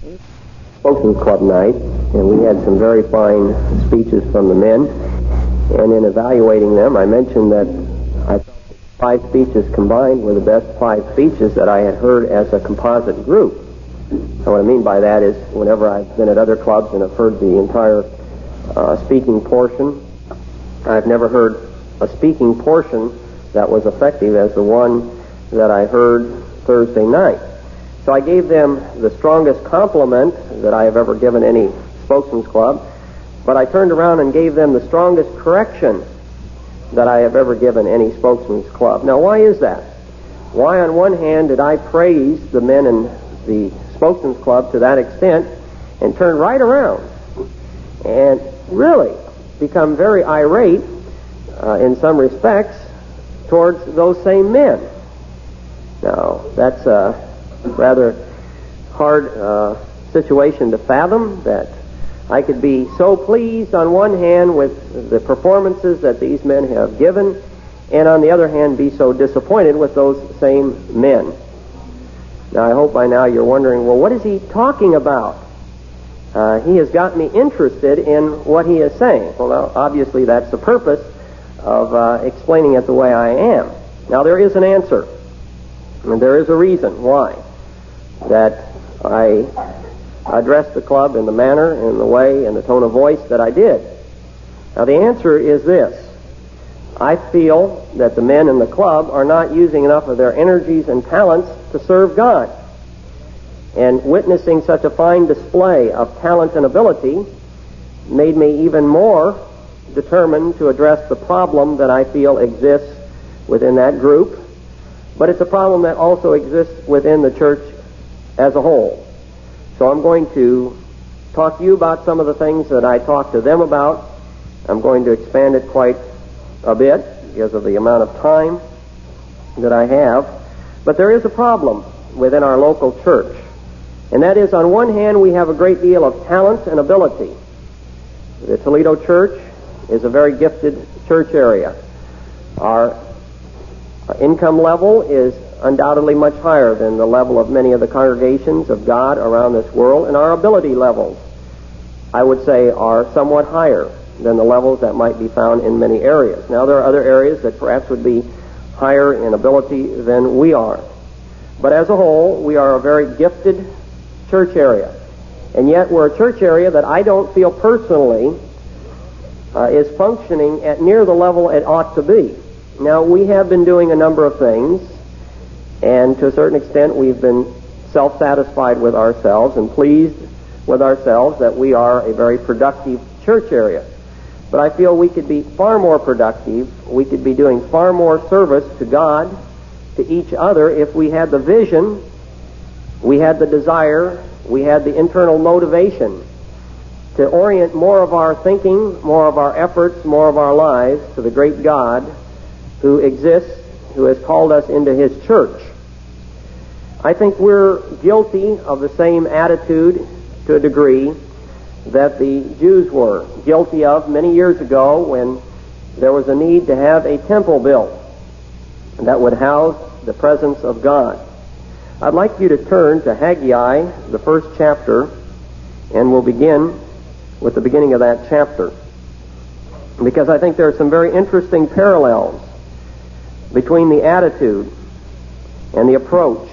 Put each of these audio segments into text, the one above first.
Spokesman's Club night, and we had some very fine speeches from the men. And in evaluating them, I mentioned that I thought 5 speeches combined were the best 5 speeches that I had heard as a composite group. And what I mean by that is, whenever I've been at other clubs and have heard the entire speaking portion, I've never heard a speaking portion that was effective as the one that I heard Thursday night. So I gave them the strongest compliment that I have ever given any Spokesman's Club, but I turned around and gave them the strongest correction that I have ever given any Spokesman's Club. Now, why is that? Why, on one hand, did I praise the men in the Spokesman's Club to that extent and turn right around and really become very irate in some respects towards those same men? Now, that's a rather hard situation to fathom, that I could be so pleased on one hand with the performances that these men have given, and on the other hand be so disappointed with those same men. Now, I hope by now you're wondering, well, what is he talking about? He has got me interested in what he is saying. Well, now, obviously that's the purpose of explaining it the way I am. Now, there is an answer, and there is a reason why that I addressed the club in the manner, in the way, in the tone of voice that I did. Now, the answer is this. I feel that the men in the club are not using enough of their energies and talents to serve God. And witnessing such a fine display of talent and ability made me even more determined to address the problem that I feel exists within that group. But it's a problem that also exists within the church as a whole. So I'm going to talk to you about some of the things that I talked to them about. I'm going to expand it quite a bit because of the amount of time that I have. But there is a problem within our local church. And that is, on one hand, we have a great deal of talent and ability. The Toledo Church is a very gifted church area. Our income level is undoubtedly much higher than the level of many of the congregations of God around this world, and our ability levels, I would say, are somewhat higher than the levels that might be found in many areas. Now, there are other areas that perhaps would be higher in ability than we are. But as a whole, we are a very gifted church area. And yet we're a church area that I don't feel personally is functioning at near the level it ought to be. Now, we have been doing a number of things, and to a certain extent we've been self-satisfied with ourselves and pleased with ourselves that we are a very productive church area. But I feel we could be far more productive, we could be doing far more service to God, to each other, if we had the vision, we had the desire, we had the internal motivation to orient more of our thinking, more of our efforts, more of our lives to the great God who exists, who has called us into His church. I think we're guilty of the same attitude to a degree that the Jews were guilty of many years ago when there was a need to have a temple built that would house the presence of God. I'd like you to turn to Haggai, the 1st chapter, and we'll begin with the beginning of that chapter, because I think there are some very interesting parallels between the attitude and the approach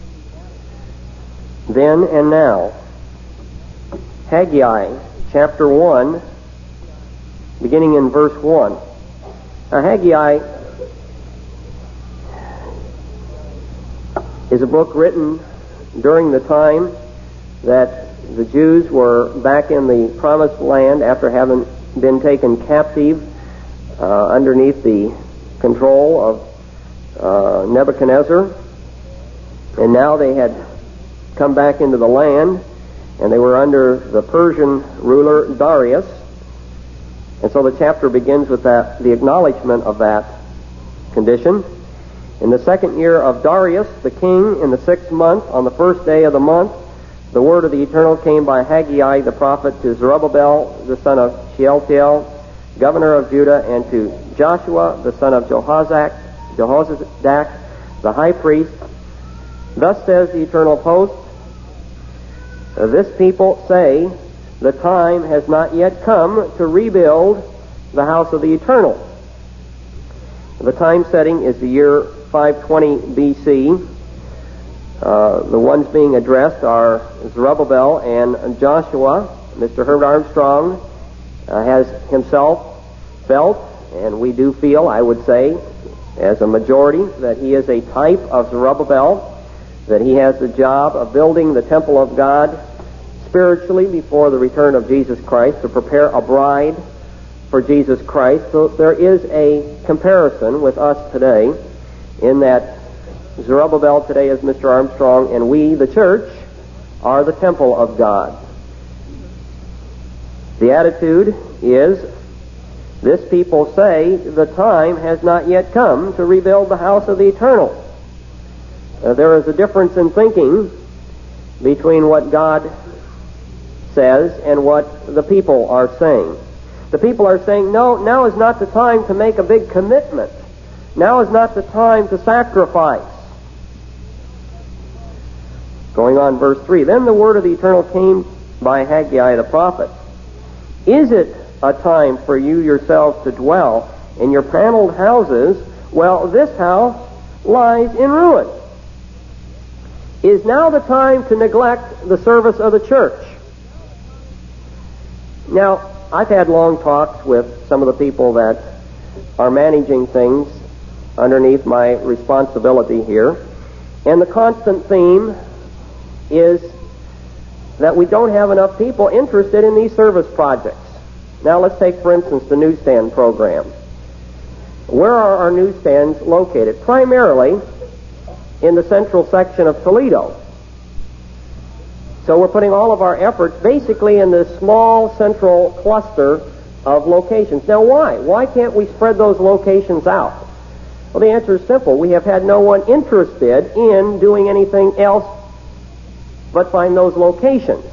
then and now. Haggai chapter 1, beginning in verse 1. Now, Haggai is a book written during the time that the Jews were back in the promised land after having been taken captive underneath the control of Nebuchadnezzar, and now they had come back into the land, and they were under the Persian ruler Darius. And so the chapter begins with the acknowledgement of that condition. In the 2nd year of Darius the king, in the 6th month, on the 1st day of the month, the word of the Eternal came by Haggai the prophet to Zerubbabel the son of Shealtiel, governor of Judah, and to Joshua the son of Jehozadak, the high priest. Thus says the Eternal of hosts, This people say the time has not yet come to rebuild the house of the eternal. The time setting is the year 520 BC. The ones being addressed are Zerubbabel and Joshua. Mr. Herbert Armstrong has himself felt, and we do feel, I would say, as a majority, that he is a type of Zerubbabel, that he has the job of building the temple of God spiritually before the return of Jesus Christ, to prepare a bride for Jesus Christ. So there is a comparison with us today, in that Zerubbabel today is Mr. Armstrong, and we, the church, are the temple of God. The attitude is, this people say the time has not yet come to rebuild the house of the eternal. There is a difference in thinking between what God says and what the people are saying. The people are saying, no, now is not the time to make a big commitment. Now is not the time to sacrifice. Going on, verse 3, then the word of the eternal came by Haggai the prophet. Is it a time for you yourselves to dwell in your paneled houses? Well, this house lies in ruin. Is now the time to neglect the service of the church? Now, I've had long talks with some of the people that are managing things underneath my responsibility here, and the constant theme is that we don't have enough people interested in these service projects. Now, let's take, for instance, the newsstand program. Where are our newsstands located? Primarily in the central section of Toledo. So we're putting all of our efforts basically in this small central cluster of locations. Now, why? Why can't we spread those locations out? Well, the answer is simple. We have had no one interested in doing anything else but find those locations.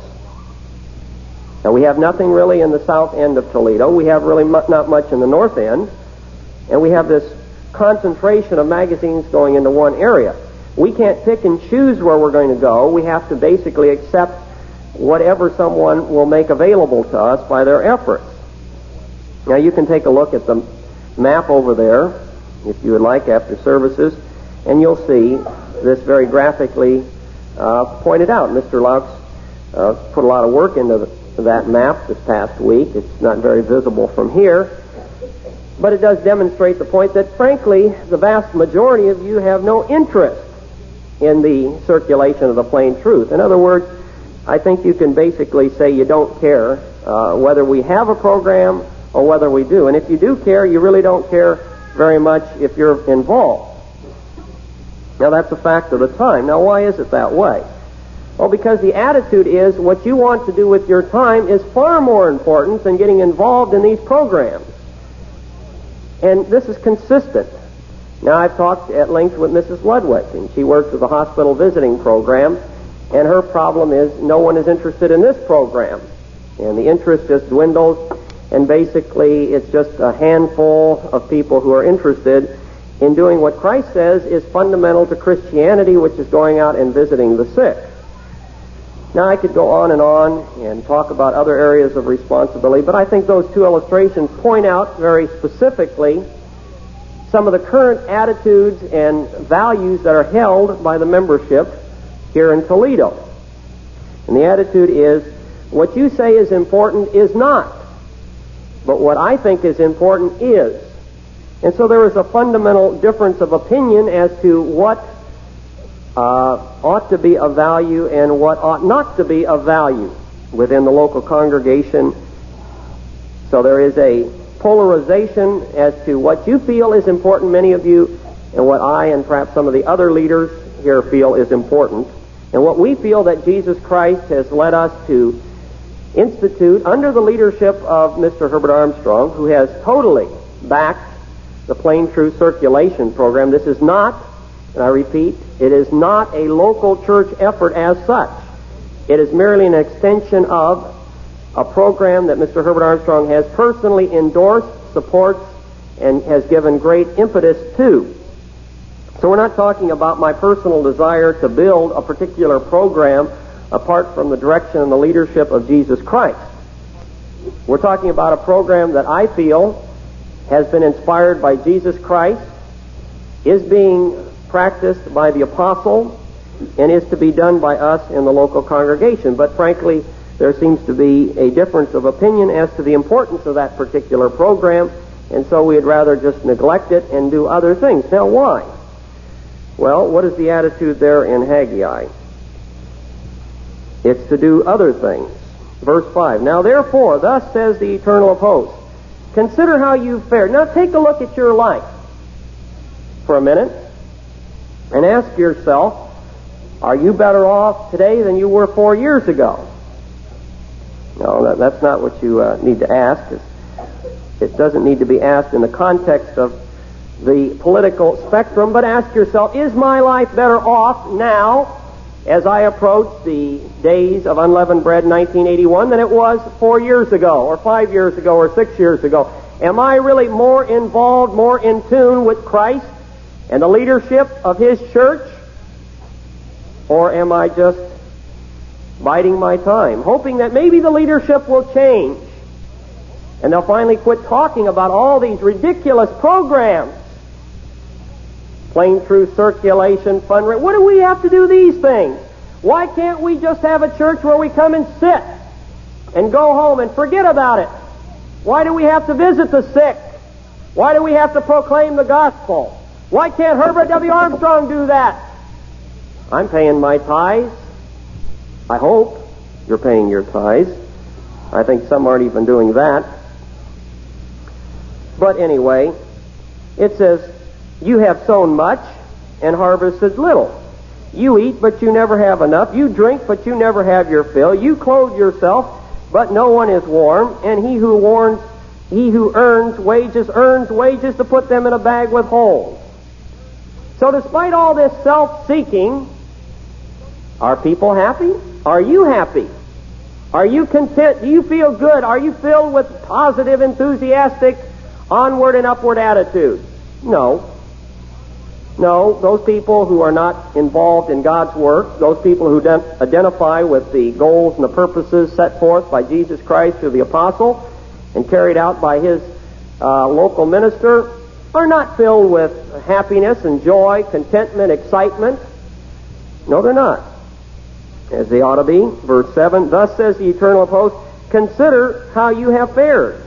Now, we have nothing really in the south end of Toledo. We have really not much in the north end. And we have this concentration of magazines going into one area. We can't pick and choose where we're going to go. We have to basically accept whatever someone will make available to us by their efforts. Now, you can take a look at the map over there, if you would like, after services, and you'll see this very graphically pointed out. Mr. Laux put a lot of work into that map this past week. It's not very visible from here, but it does demonstrate the point that, frankly, the vast majority of you have no interest in the circulation of the plain truth. In other words, I think you can basically say you don't care whether we have a program or whether we do. And if you do care, you really don't care very much if you're involved. Now, that's a fact of the time. Now, why is it that way? Well, because the attitude is what you want to do with your time is far more important than getting involved in these programs. And this is consistent. Now, I've talked at length with Mrs. Ludwig, and she works with the hospital visiting program, and her problem is no one is interested in this program. And the interest just dwindles, and basically it's just a handful of people who are interested in doing what Christ says is fundamental to Christianity, which is going out and visiting the sick. Now, I could go on and talk about other areas of responsibility, but I think those two illustrations point out very specifically some of the current attitudes and values that are held by the membership here in Toledo. And the attitude is, what you say is important is not, but what I think is important is. And so there is a fundamental difference of opinion as to what ought to be of value and what ought not to be of value within the local congregation. So there is a polarization as to what you feel is important, many of you, and what I and perhaps some of the other leaders here feel is important, and what we feel that Jesus Christ has led us to institute under the leadership of Mr. Herbert Armstrong, who has totally backed the Plain Truth Circulation Program. This is not, and I repeat, it is not a local church effort as such. It is merely an extension of a program that Mr. Herbert Armstrong has personally endorsed, supports, and has given great impetus to. So we're not talking about my personal desire to build a particular program apart from the direction and the leadership of Jesus Christ. We're talking about a program that I feel has been inspired by Jesus Christ, is being practiced by the apostle, and is to be done by us in the local congregation. But frankly, there seems to be a difference of opinion as to the importance of that particular program, and so we'd rather just neglect it and do other things. Now, why? Well, what is the attitude there in Haggai? It's to do other things. Verse 5, now therefore, thus says the Eternal of hosts, consider how you've fared. Now take a look at your life for a minute and ask yourself, are you better off today than you were 4 years ago? No, that's not what you need to ask. It doesn't need to be asked in the context of the political spectrum, but ask yourself, is my life better off now as I approach the days of unleavened bread 1981 than it was 4 years ago, or 5 years ago, or 6 years ago? Am I really more involved, more in tune with Christ and the leadership of His church? Or am I just biding my time, hoping that maybe the leadership will change and they'll finally quit talking about all these ridiculous programs? Plain through circulation, fundraising. What do we have to do these things? Why can't we just have a church where we come and sit and go home and forget about it? Why do we have to visit the sick? Why do we have to proclaim the gospel? Why can't Herbert W. Armstrong do that? I'm paying my tithes. I hope you're paying your tithes. I think some aren't even doing that. But anyway, it says, you have sown much and harvested little. You eat, but you never have enough. You drink, but you never have your fill. You clothe yourself, but no one is warm. And he who earns wages to put them in a bag with holes. So despite all this self-seeking, are people happy? Are you happy? Are you content? Do you feel good? Are you filled with positive, enthusiastic, onward and upward attitude? No. No, those people who are not involved in God's work, those people who don't identify with the goals and the purposes set forth by Jesus Christ through the apostle and carried out by His local minister, are not filled with happiness and joy, contentment, excitement. No, they're not, as they ought to be. Verse 7, thus says the Eternal of hosts, consider how you have fared.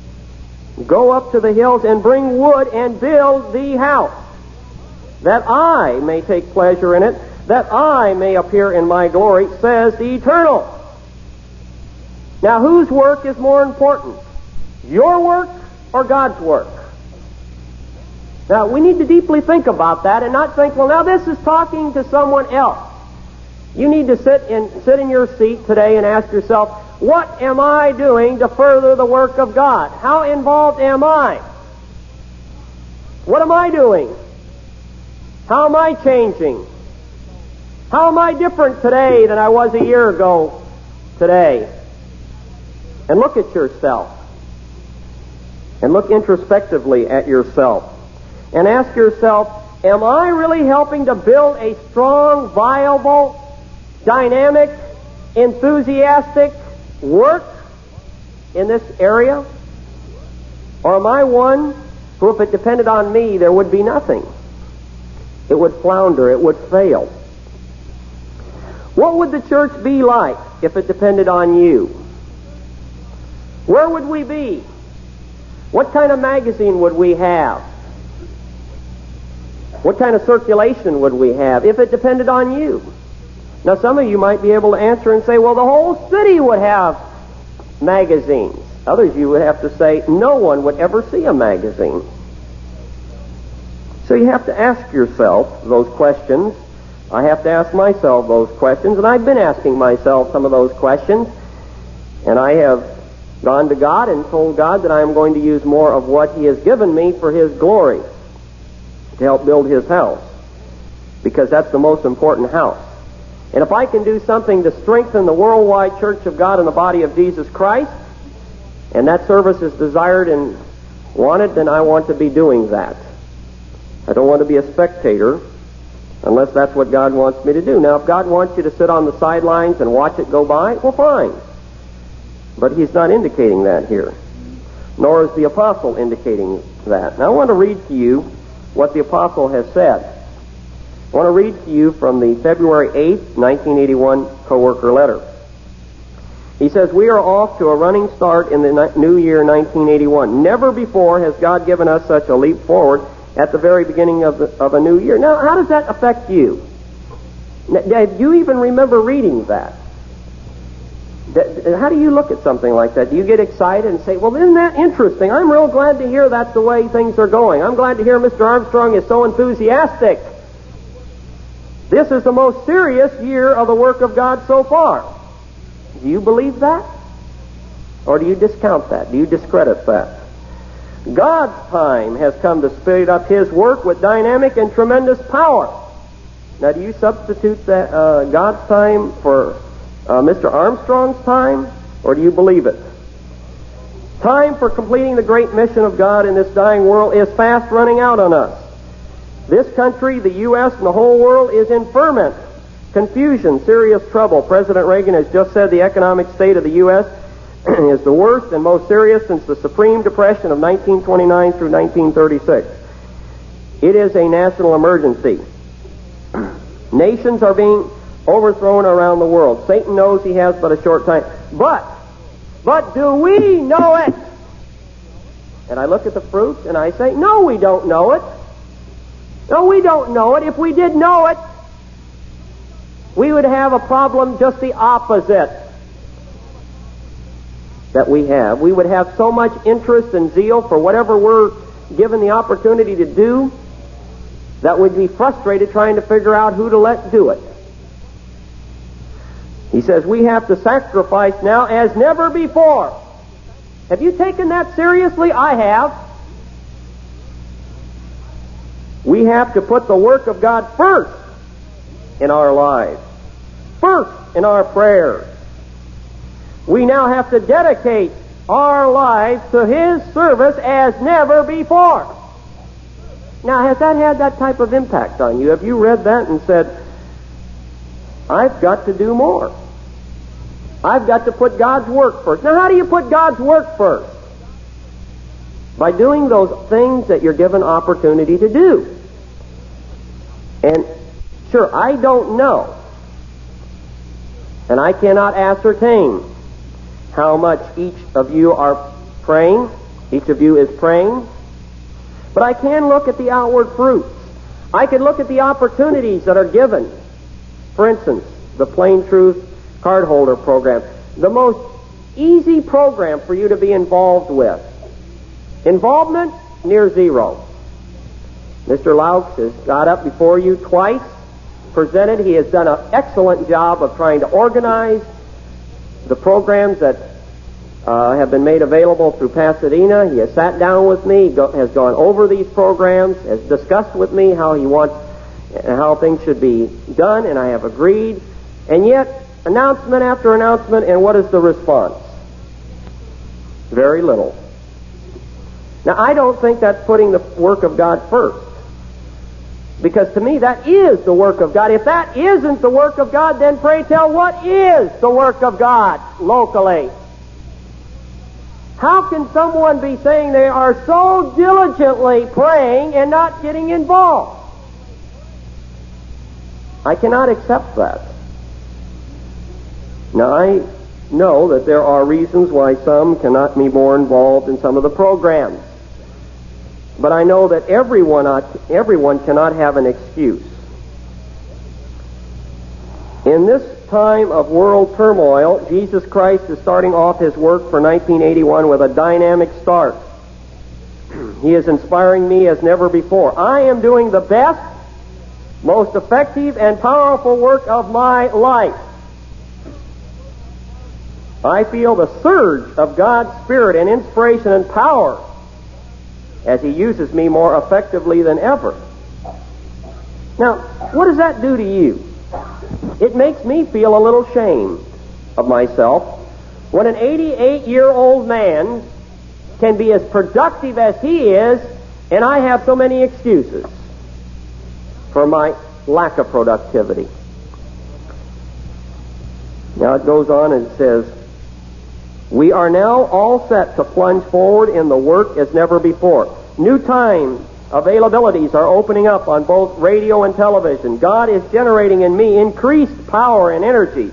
Go up to the hills and bring wood and build the house, that I may take pleasure in it, that I may appear in my glory, says the Eternal. Now, whose work is more important? Your work or God's work? Now, we need to deeply think about that and not think, well, now this is talking to someone else. You need to sit in your seat today and ask yourself, what am I doing to further the work of God? How involved am I? What am I doing? How am I changing? How am I different today than I was a year ago today? And look at yourself. And look introspectively at yourself. And ask yourself, am I really helping to build a strong, viable, dynamic, enthusiastic work in this area? Or am I one who, if it depended on me, there would be nothing? It would flounder, it would fail. What would the church be like if it depended on you? Where would we be? What kind of magazine would we have? What kind of circulation would we have if it depended on you? Now, some of you might be able to answer and say, well, the whole city would have magazines. Others, you would have to say, no one would ever see a magazine. So you have to ask yourself those questions. I have to ask myself those questions, and I've been asking myself some of those questions. And I have gone to God and told God that I am going to use more of what He has given me for His glory, to help build His house, because that's the most important house. And if I can do something to strengthen the worldwide church of God and the body of Jesus Christ, and that service is desired and wanted, then I want to be doing that. I don't want to be a spectator. unless that's what God wants me to do. Now, if God wants you to sit on the sidelines and watch it go by, well, fine. But he's not indicating that here, nor is the apostle indicating that. Now, I want to read to you what the apostle has said. I want to read to you from the February 8th, 1981 co-worker letter. He says, "We are off to a running start in the new year 1981. Never before has God given us such a leap forward at the very beginning of a new year." Now, how does that affect you? Do you even remember reading that? How do you look at something like that? Do you get excited and say, well, isn't that interesting? I'm real glad to hear that's the way things are going. I'm glad to hear Mr. Armstrong is so enthusiastic. This is the most serious year of the work of God so far. Do you believe that? Or do you discount that? Do you discredit that? God's time has come to speed up his work with dynamic and tremendous power. Now, do you substitute that God's time for Mr. Armstrong's time, or do you believe it? Time for completing the great mission of God in this dying world is fast running out on us. This country, the U.S., and the whole world is in ferment, confusion, serious trouble. President Reagan has just said the economic state of the U.S. is the worst and most serious since the Supreme Depression of 1929 through 1936. It is a national emergency. Nations are being overthrown around the world. Satan knows he has but a short time. But do we know it? And I look at the fruits and I say, no, we don't know it. No, we don't know it. If we did know it, we would have a problem just the opposite that we have. We would have so much interest and zeal for whatever we're given the opportunity to do that we'd be frustrated trying to figure out who to let do it. He says we have to sacrifice now as never before. Have you taken that seriously? I have. We have to put the work of God first in our lives, first in our prayers. We now have to dedicate our lives to his service as never before. Now, has that had that type of impact on you? Have you read that and said, I've got to do more. I've got to put God's work first. Now, how do you put God's work first? By doing those things that you're given opportunity to do. And sure, I don't know, and I cannot ascertain how much each of you are praying, each of you is praying, but I can look at the outward fruits. I can look at the opportunities that are given. For instance, the Plain Truth Cardholder Program, the most easy program for you to be involved with. Involvement, near zero. Mr. Laux has got up before you twice, presented. He has done an excellent job of trying to organize the programs that have been made available through Pasadena. He has sat down with me, has gone over these programs, has discussed with me how he wants, how things should be done, and I have agreed. And yet, announcement after announcement, and what is the response? Very little. Now, I don't think that's putting the work of God first. Because to me, that is the work of God. If that isn't the work of God, then pray tell, what is the work of God locally? How can someone be saying they are so diligently praying and not getting involved? I cannot accept that. Now, I know that there are reasons why some cannot be more involved in some of the programs. But I know that everyone cannot have an excuse. In this time of world turmoil, Jesus Christ is starting off his work for 1981 with a dynamic start. He is inspiring me as never before. I am doing the best, most effective, and powerful work of my life. I feel the surge of God's Spirit and inspiration and power as he uses me more effectively than ever. Now, what does that do to you? It makes me feel a little shame of myself when an 88-year-old man can be as productive as he is, and I have so many excuses for my lack of productivity. Now it goes on and says, we are now all set to plunge forward in the work as never before. New time availabilities are opening up on both radio and television. God is generating in me increased power and energy.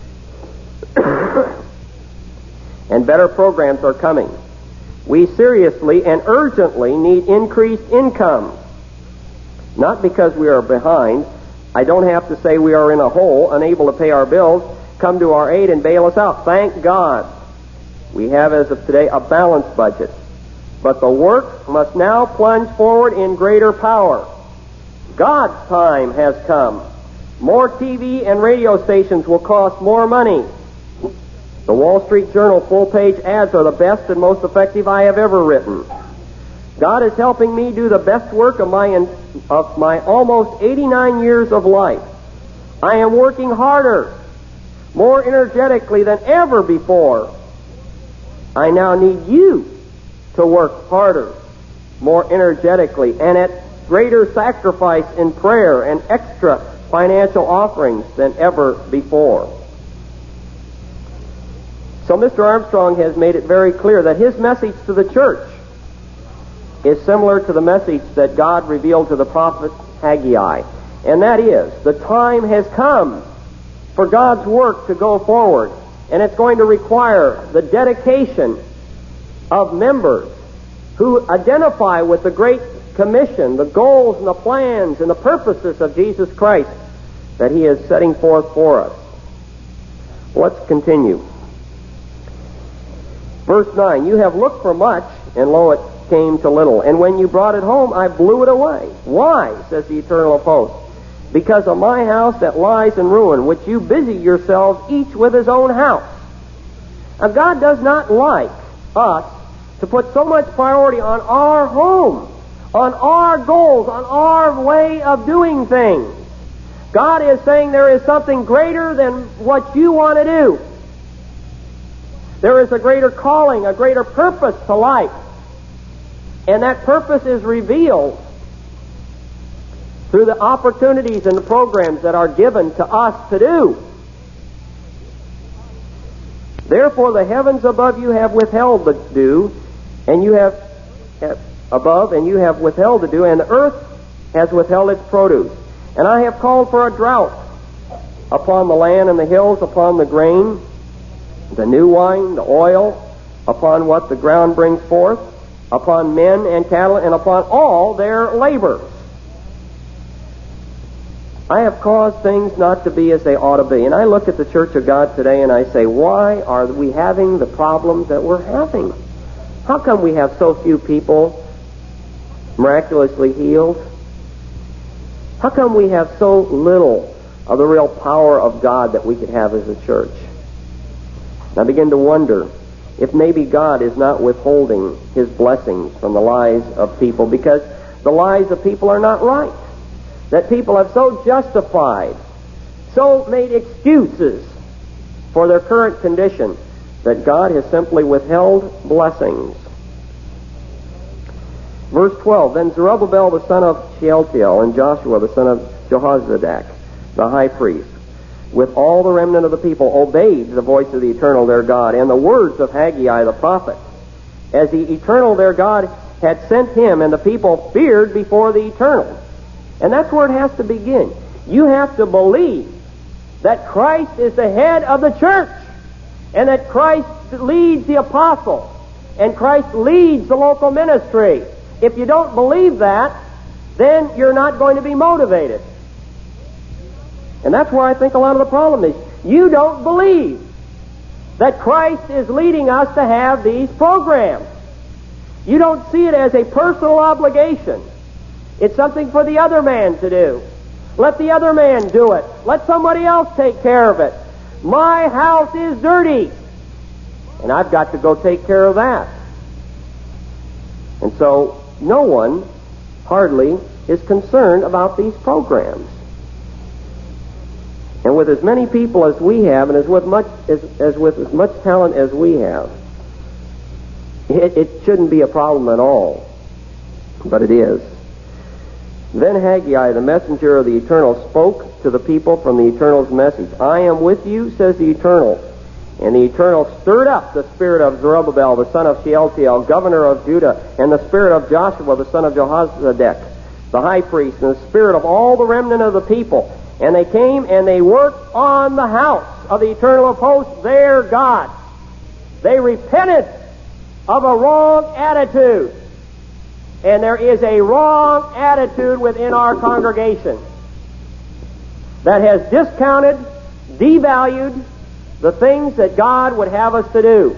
And better programs are coming. We seriously and urgently need increased income. Not because we are behind. I don't have to say we are in a hole, unable to pay our bills. Come to our aid and bail us out. Thank God. We have, as of today, a balanced budget. But the work must now plunge forward in greater power. God's time has come. More TV and radio stations will cost more money. The Wall Street Journal full-page ads are the best and most effective I have ever written. God is helping me do the best work of my almost 89 years of life. I am working harder, more energetically than ever before. I now need you to work harder, more energetically, and at greater sacrifice in prayer and extra financial offerings than ever before. So Mr. Armstrong has made it very clear that his message to the church is similar to the message that God revealed to the prophet Haggai. And that is, the time has come for God's work to go forward. And it's going to require the dedication of members who identify with the Great Commission, the goals and the plans and the purposes of Jesus Christ that He is setting forth for us. Let's continue. Verse 9, you have looked for much, and lo, it came to little. And when you brought it home, I blew it away. Why, says the Eternal of hosts? Because of my house that lies in ruin, which you busy yourselves each with his own house. Now, God does not like us to put so much priority on our home, on our goals, on our way of doing things. God is saying there is something greater than what you want to do. There is a greater calling, a greater purpose to life. And that purpose is revealed through the opportunities and the programs that are given to us to do. Therefore the heavens above you have withheld the dew, and you have above, and you have withheld the dew, and the earth has withheld its produce. And I have called for a drought upon the land and the hills, upon the grain, the new wine, the oil, upon what the ground brings forth, upon men and cattle, and upon all their labors. I have caused things not to be as they ought to be. And I look at the Church of God today and I say, why are we having the problems that we're having? How come we have so few people miraculously healed? How come we have so little of the real power of God that we could have as a church? And I begin to wonder if maybe God is not withholding His blessings from the lives of people because the lives of people are not right. That people have so justified, so made excuses for their current condition that God has simply withheld blessings. Verse 12, then Zerubbabel the son of Shealtiel and Joshua the son of Jehozadak, the high priest, with all the remnant of the people, obeyed the voice of the Eternal their God and the words of Haggai the prophet, as the Eternal their God had sent him, and the people feared before the Eternal. And that's where it has to begin. You have to believe that Christ is the head of the church, and that Christ leads the apostles, and Christ leads the local ministry. If you don't believe that, then you're not going to be motivated. And that's where I think a lot of the problem is. You don't believe that Christ is leading us to have these programs. You don't see it as a personal obligation. It's something for the other man to do. Let the other man do it. Let somebody else take care of it. My house is dirty, and I've got to go take care of that. And so no one hardly is concerned about these programs. And with as many people as we have, and with as much talent as we have, it shouldn't be a problem at all. But it is. Then Haggai, the messenger of the Eternal, spoke to the people from the Eternal's message. I am with you, says the Eternal. And the Eternal stirred up the spirit of Zerubbabel, the son of Shealtiel, governor of Judah, and the spirit of Joshua, the son of Jehozadak, the high priest, and the spirit of all the remnant of the people. And they came and they worked on the house of the Eternal of hosts, their God. They repented of a wrong attitude. And there is a wrong attitude within our congregation that has discounted, devalued the things that God would have us to do.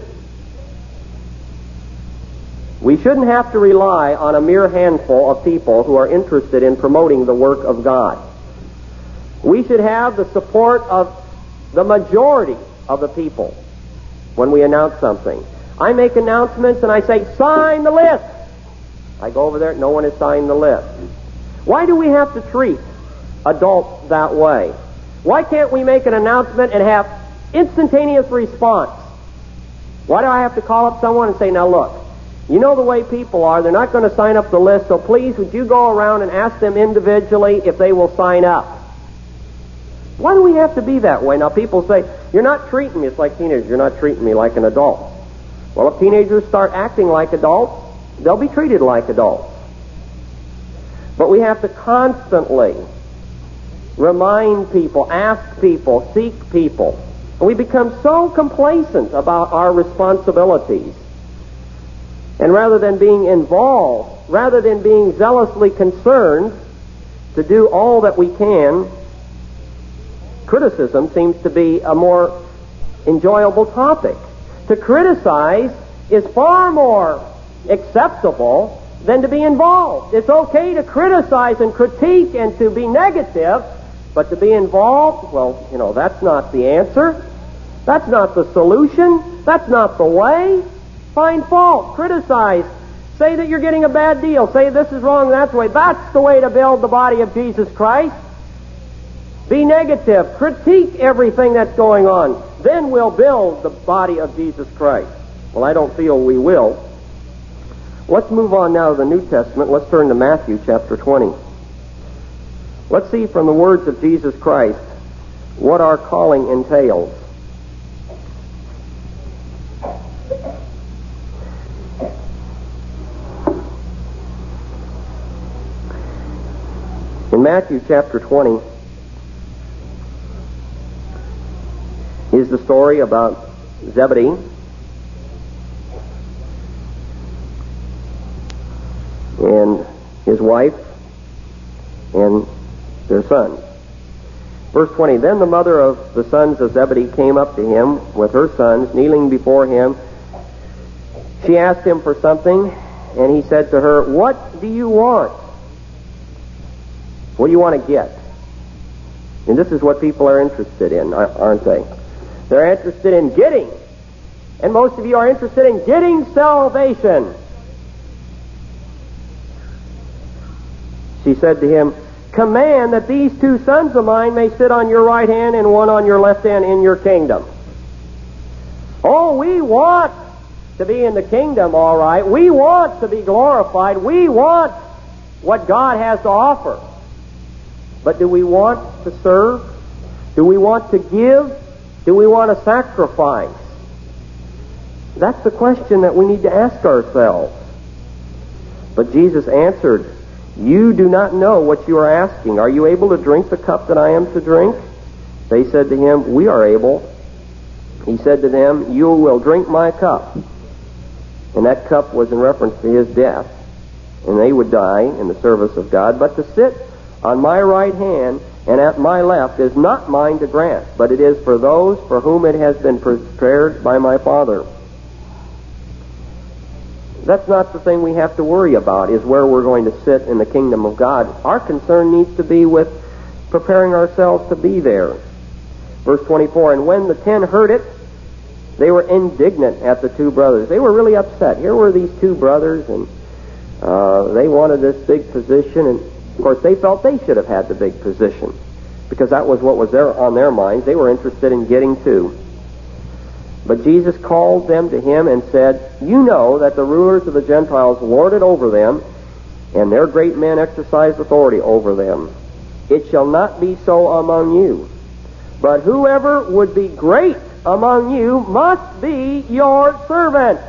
We shouldn't have to rely on a mere handful of people who are interested in promoting the work of God. We should have the support of the majority of the people when we announce something. I make announcements and I say, sign the list. I go over there, no one has signed the list. Why do we have to treat adults that way? Why can't we make an announcement and have instantaneous response? Why do I have to call up someone and say, now look, you know the way people are, they're not going to sign up the list, so please would you go around and ask them individually if they will sign up? Why do we have to be that way? Now people say, you're not treating me, it's like teenagers, you're not treating me like an adult. Well, if teenagers start acting like adults, they'll be treated like adults. But we have to constantly remind people, ask people, seek people. And we become so complacent about our responsibilities. And rather than being involved, rather than being zealously concerned to do all that we can, criticism seems to be a more enjoyable topic. To criticize is far more acceptable than to be involved. It's okay to criticize and critique and to be negative, but to be involved, well, you know, that's not the answer. That's not the solution. That's not the way. Find fault. Criticize. Say that you're getting a bad deal. Say this is wrong, that's the way. That's the way to build the body of Jesus Christ. Be negative. Critique everything that's going on. Then we'll build the body of Jesus Christ. Well, I don't feel we will. Let's move on now to the New Testament. Let's turn to Matthew chapter 20. Let's see from the words of Jesus Christ what our calling entails. In Matthew chapter 20 is the story about Zebedee and his wife and their sons. Verse 20, then the mother of the sons of Zebedee came up to him with her sons, kneeling before him. She asked him for something, and he said to her, what do you want? What do you want to get? And this is what people are interested in, aren't they? They're interested in getting. And most of you are interested in getting salvation. She said to him, command that these two sons of mine may sit on your right hand and one on your left hand in your kingdom. Oh, we want to be in the kingdom, all right. We want to be glorified. We want what God has to offer. But do we want to serve? Do we want to give? Do we want to sacrifice? That's the question that we need to ask ourselves. But Jesus answered, you do not know what you are asking. Are you able to drink the cup that I am to drink? They said to him, we are able. He said to them, you will drink my cup. And that cup was in reference to his death. And they would die in the service of God. But to sit on my right hand and at my left is not mine to grant, but it is for those for whom it has been prepared by my Father. That's not the thing we have to worry about, is where we're going to sit in the kingdom of God. Our concern needs to be with preparing ourselves to be there. Verse 24, and when the 10 heard it, they were indignant at the two brothers. They were really upset. Here were these two brothers, and they wanted this big position, and of course they felt they should have had the big position, because that was what was on their minds. They were interested in getting to. But Jesus called them to him and said, you know that the rulers of the Gentiles lord it over them, and their great men exercise authority over them. It shall not be so among you. But whoever would be great among you must be your servant.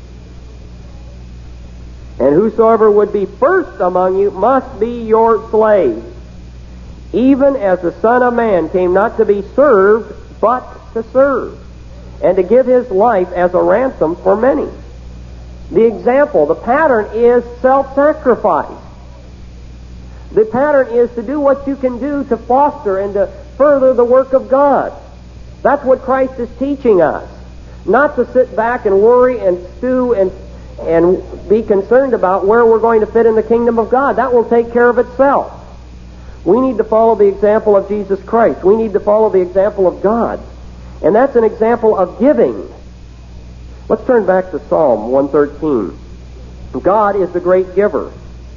And whosoever would be first among you must be your slave. Even as the Son of Man came not to be served, but to serve, and to give his life as a ransom for many. The example, the pattern is self-sacrifice. The pattern is to do what you can do to foster and to further the work of God. That's what Christ is teaching us. Not to sit back and worry and stew and be concerned about where we're going to fit in the kingdom of God. That will take care of itself. We need to follow the example of Jesus Christ. We need to follow the example of God. And that's an example of giving. Let's turn back to Psalm 113. God is the great giver.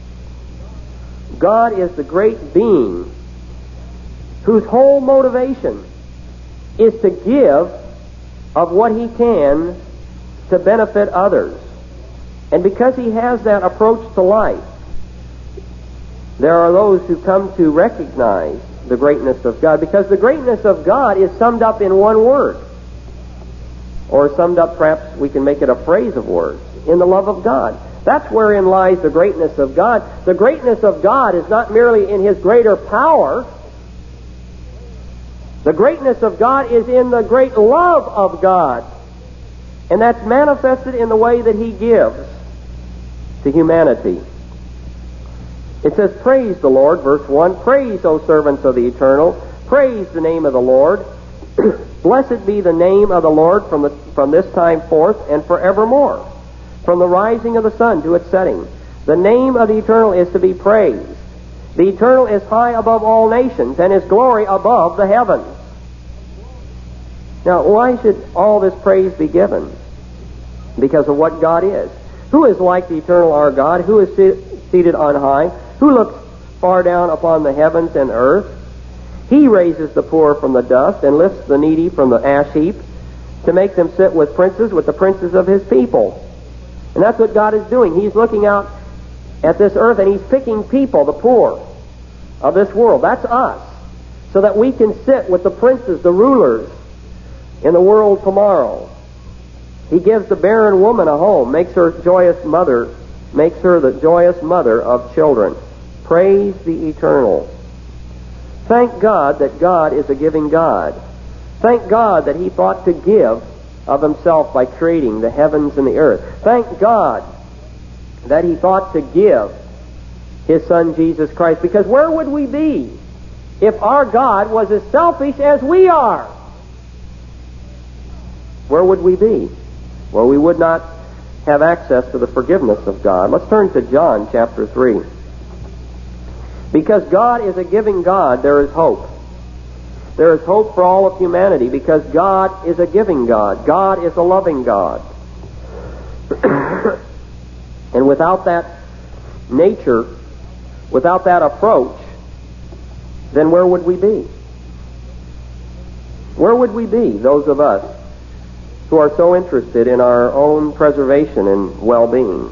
God is the great being whose whole motivation is to give of what he can to benefit others. And because he has that approach to life, there are those who come to recognize the greatness of God, because the greatness of God is summed up in one word, or summed up, perhaps we can make it a phrase of words, in the love of God. That's wherein lies the greatness of God. The greatness of God is not merely in his greater power. The greatness of God is in the great love of God. And that's manifested in the way that he gives to humanity. It says, praise the Lord, verse 1, praise, O servants of the eternal, praise the name of the Lord. Blessed be the name of the Lord from this time forth and forevermore, from the rising of the sun to its setting. The name of the eternal is to be praised. The eternal is high above all nations, and his glory above the heavens. Now, why should all this praise be given? Because of what God is. Who is like the eternal our God? Who is seated on high? Who looks far down upon the heavens and earth? He raises the poor from the dust and lifts the needy from the ash heap to make them sit with princes, with the princes of his people. And that's what God is doing. He's looking out at this earth and he's picking people, the poor of this world. That's us. So that we can sit with the princes, the rulers in the world tomorrow. He gives the barren woman a home, makes her the joyous mother of children. Praise the eternal. Thank God that God is a giving God. Thank God that he thought to give of himself by creating the heavens and the earth. Thank God that he thought to give his Son Jesus Christ. Because where would we be if our God was as selfish as we are? Where would we be? Well, we would not have access to the forgiveness of God. Let's turn to John chapter 3. Because God is a giving God, there is hope. There is hope for all of humanity because God is a giving God. God is a loving God. And without that nature, without that approach, then where would we be? Where would we be, those of us who are so interested in our own preservation and well-being?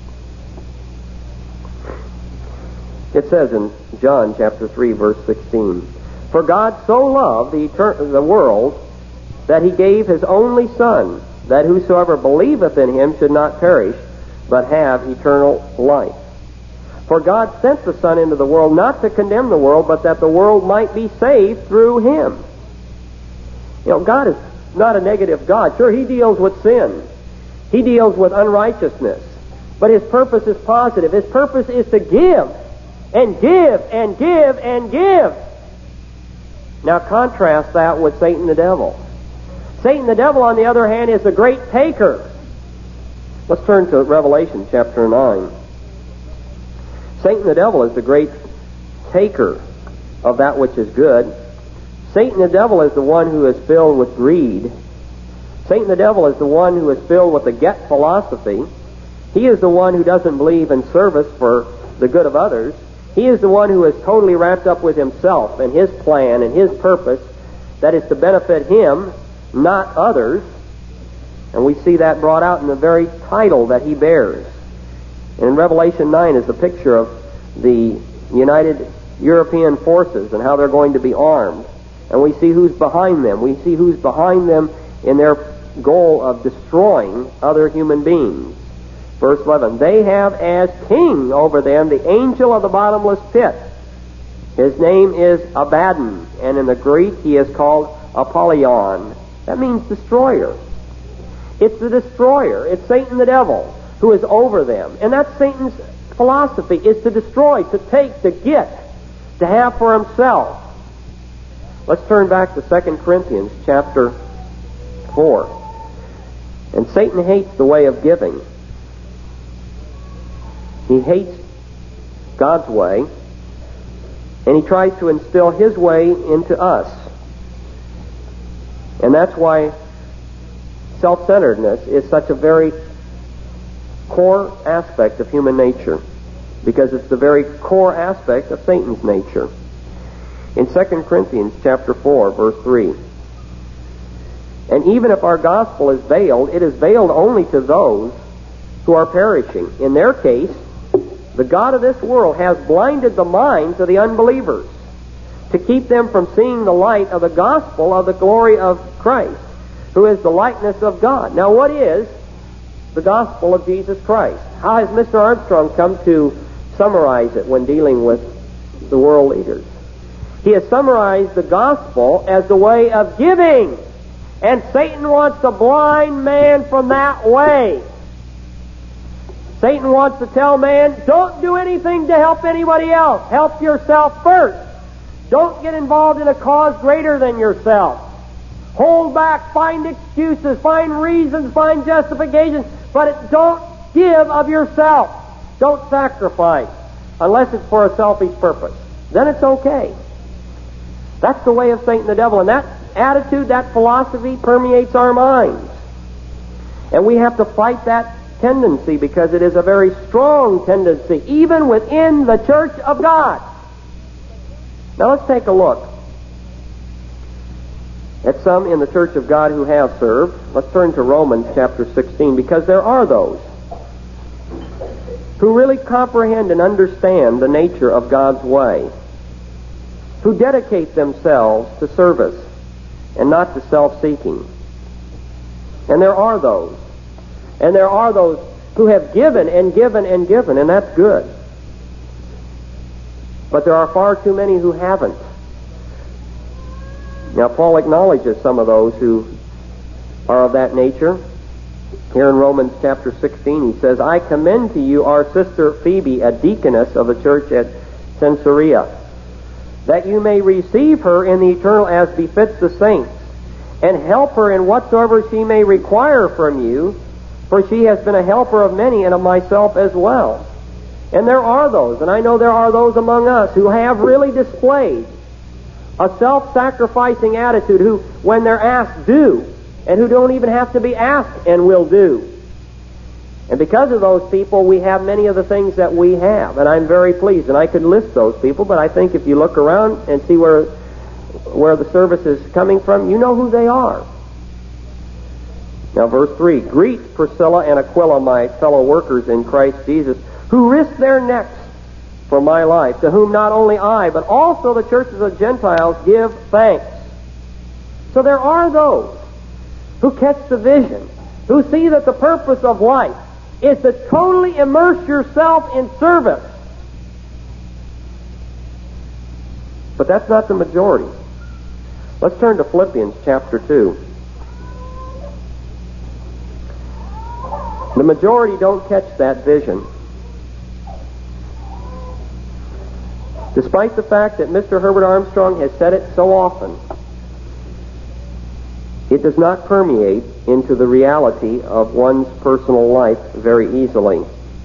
It says in John chapter 3, verse 16, for God so loved the world that he gave his only Son, that whosoever believeth in him should not perish, but have eternal life. For God sent the Son into the world not to condemn the world, but that the world might be saved through him. You know, God is not a negative God. Sure, he deals with sin. He deals with unrighteousness. But his purpose is positive. His purpose is to give, and give, and give, and give. Now contrast that with Satan the devil. Satan the devil, on the other hand, is a great taker. Let's turn to Revelation chapter 9. Satan the devil is the great taker of that which is good. Satan the devil is the one who is filled with greed. Satan the devil is the one who is filled with the get philosophy. He is the one who doesn't believe in service for the good of others. He is the one who is totally wrapped up with himself and his plan and his purpose, that is to benefit him, not others. And we see that brought out in the very title that he bears. And in Revelation 9 is the picture of the United European forces and how they're going to be armed. And we see who's behind them. We see who's behind them in their goal of destroying other human beings. Verse 11, they have as king over them the angel of the bottomless pit. His name is Abaddon, and in the Greek he is called Apollyon. That means destroyer. It's the destroyer. It's Satan the devil who is over them. And that's Satan's philosophy, is to destroy, to take, to get, to have for himself. Let's turn back to 2 Corinthians chapter 4. And Satan hates the way of giving. He hates God's way, and he tries to instill his way into us. And that's why self-centeredness is such a very core aspect of human nature, because it's the very core aspect of Satan's nature. In 2 Corinthians chapter 4, verse 3, and even if our gospel is veiled, it is veiled only to those who are perishing. In their case, the God of this world has blinded the minds of the unbelievers to keep them from seeing the light of the gospel of the glory of Christ, who is the likeness of God. Now, what is the gospel of Jesus Christ? How has Mr. Armstrong come to summarize it when dealing with the world leaders? He has summarized the gospel as the way of giving. And Satan wants to blind man from that way. Satan wants to tell man, don't do anything to help anybody else. Help yourself first. Don't get involved in a cause greater than yourself. Hold back, find excuses, find reasons, find justifications, but don't give of yourself. Don't sacrifice, unless it's for a selfish purpose. Then it's okay. That's the way of Satan the devil, and that attitude, that philosophy permeates our minds. And we have to fight that tendency, because it is a very strong tendency, even within the church of God. Now let's take a look at some in the church of God who have served. Let's turn to Romans chapter 16, because there are those who really comprehend and understand the nature of God's way, who dedicate themselves to service and not to self-seeking. And there are those. And there are those who have given and given and given, and that's good. But there are far too many who haven't. Now, Paul acknowledges some of those who are of that nature. Here in Romans chapter 16, he says, I commend to you our sister Phoebe, a deaconess of the church at Caesarea, that you may receive her in the eternal as befits the saints, and help her in whatsoever she may require from you, for she has been a helper of many and of myself as well. And there are those, and I know there are those among us, who have really displayed a self-sacrificing attitude, who, when they're asked, do, and who don't even have to be asked and will do. And because of those people, we have many of the things that we have, and I'm very pleased. And I could list those people, but I think if you look around and see where the service is coming from, you know who they are. Now, verse 3, greet Priscilla and Aquila, my fellow workers in Christ Jesus, who risked their necks for my life, to whom not only I, but also the churches of Gentiles give thanks. So there are those who catch the vision, who see that the purpose of life is to totally immerse yourself in service. But that's not the majority. Let's turn to Philippians chapter 2. The majority don't catch that vision. Despite the fact that Mr. Herbert Armstrong has said it so often, it does not permeate into the reality of one's personal life very easily.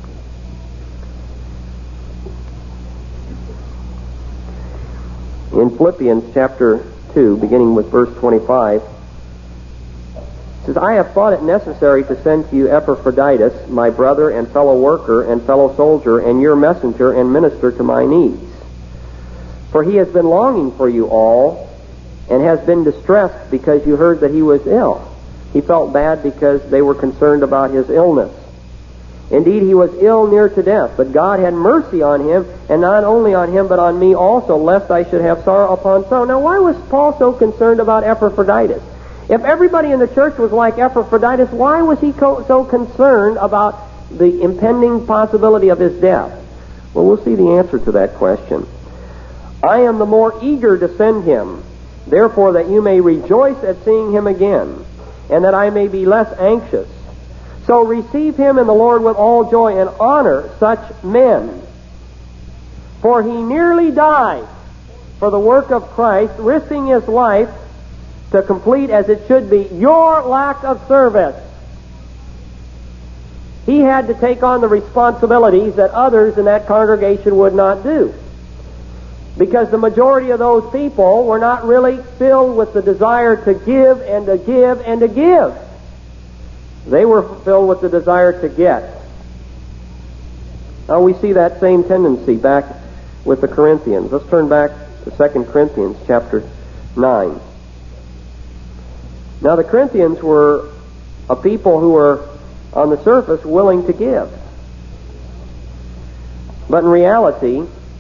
In Philippians chapter 2, beginning with verse 25, it says, I have thought it necessary to send to you Epaphroditus, my brother and fellow worker and fellow soldier, and your messenger and minister to my needs. For he has been longing for you all, and has been distressed because you heard that he was ill. He felt bad because they were concerned about his illness. Indeed, he was ill near to death, but God had mercy on him, and not only on him, but on me also, lest I should have sorrow upon sorrow. Now, why was Paul so concerned about Epaphroditus? If everybody in the church was like Epaphroditus, why was he so concerned about the impending possibility of his death? Well, we'll see the answer to that question. I am the more eager to send him, therefore that you may rejoice at seeing him again, and that I may be less anxious. So receive him in the Lord with all joy and honor such men. For he nearly died for the work of Christ, risking his life to complete, as it should be, your lack of service. He had to take on the responsibilities that others in that congregation would not do. Because the majority of those people were not really filled with the desire to give and to give and to give. They were filled with the desire to get. Now we see that same tendency back with the Corinthians. Let's turn back to 2 Corinthians chapter 9. Now the Corinthians were a people who were, on the surface, willing to give. But in reality,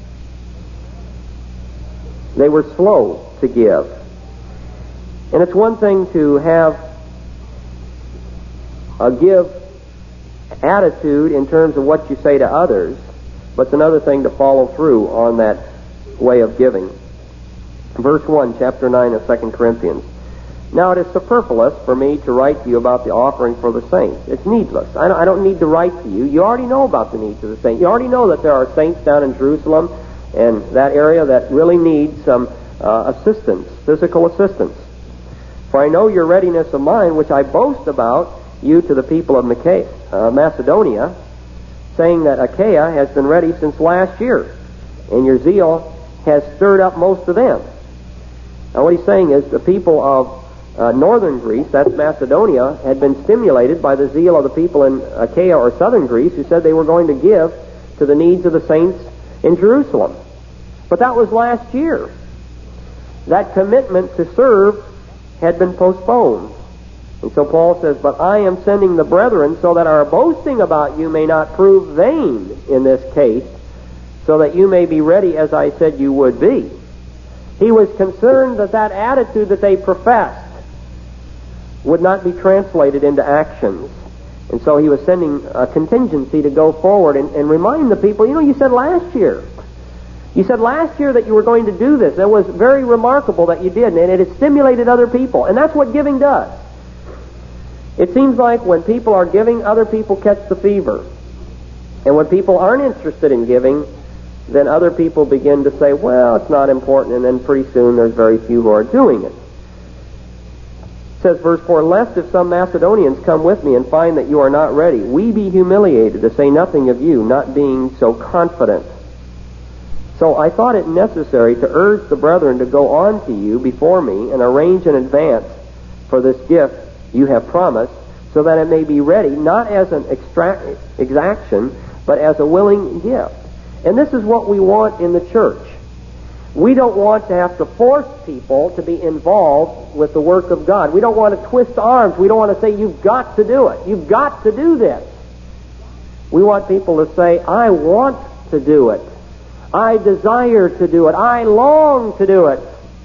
they were slow to give. And it's one thing to have a give attitude in terms of what you say to others, but it's another thing to follow through on that way of giving. Verse 1, chapter 9 of 2 Corinthians. Now it is superfluous for me to write to you about the offering for the saints. It's needless. I don't need to write to you. You already know about the needs of the saints. You already know that there are saints down in Jerusalem and that area that really need some assistance, physical assistance. For I know your readiness of mind, which I boast about you to the people of Macedonia, saying that Achaia has been ready since last year, and your zeal has stirred up most of them. Now what he's saying is the people of northern Greece, that's Macedonia, had been stimulated by the zeal of the people in Achaia or southern Greece, who said they were going to give to the needs of the saints in Jerusalem. But that was last year. That commitment to serve had been postponed. And so Paul says, but I am sending the brethren so that our boasting about you may not prove vain in this case, so that you may be ready as I said you would be. He was concerned that that attitude that they professed would not be translated into actions. And so he was sending a contingency to go forward and remind the people, you said last year. You said last year that you were going to do this. It was very remarkable that you did, and it had stimulated other people. And that's what giving does. It seems like when people are giving, other people catch the fever. And when people aren't interested in giving, then other people begin to say, well, it's not important, and then pretty soon there's very few who are doing it. It says, verse 4, lest if some Macedonians come with me and find that you are not ready, we be humiliated, to say nothing of you, not being so confident. So I thought it necessary to urge the brethren to go on to you before me and arrange in advance for this gift you have promised, so that it may be ready, not as an exaction, but as a willing gift. And this is what we want in the church. We don't want to have to force people to be involved with the work of God. We don't want to twist arms. We don't want to say, you've got to do it. You've got to do this. We want people to say, I want to do it. I desire to do it. I long to do it.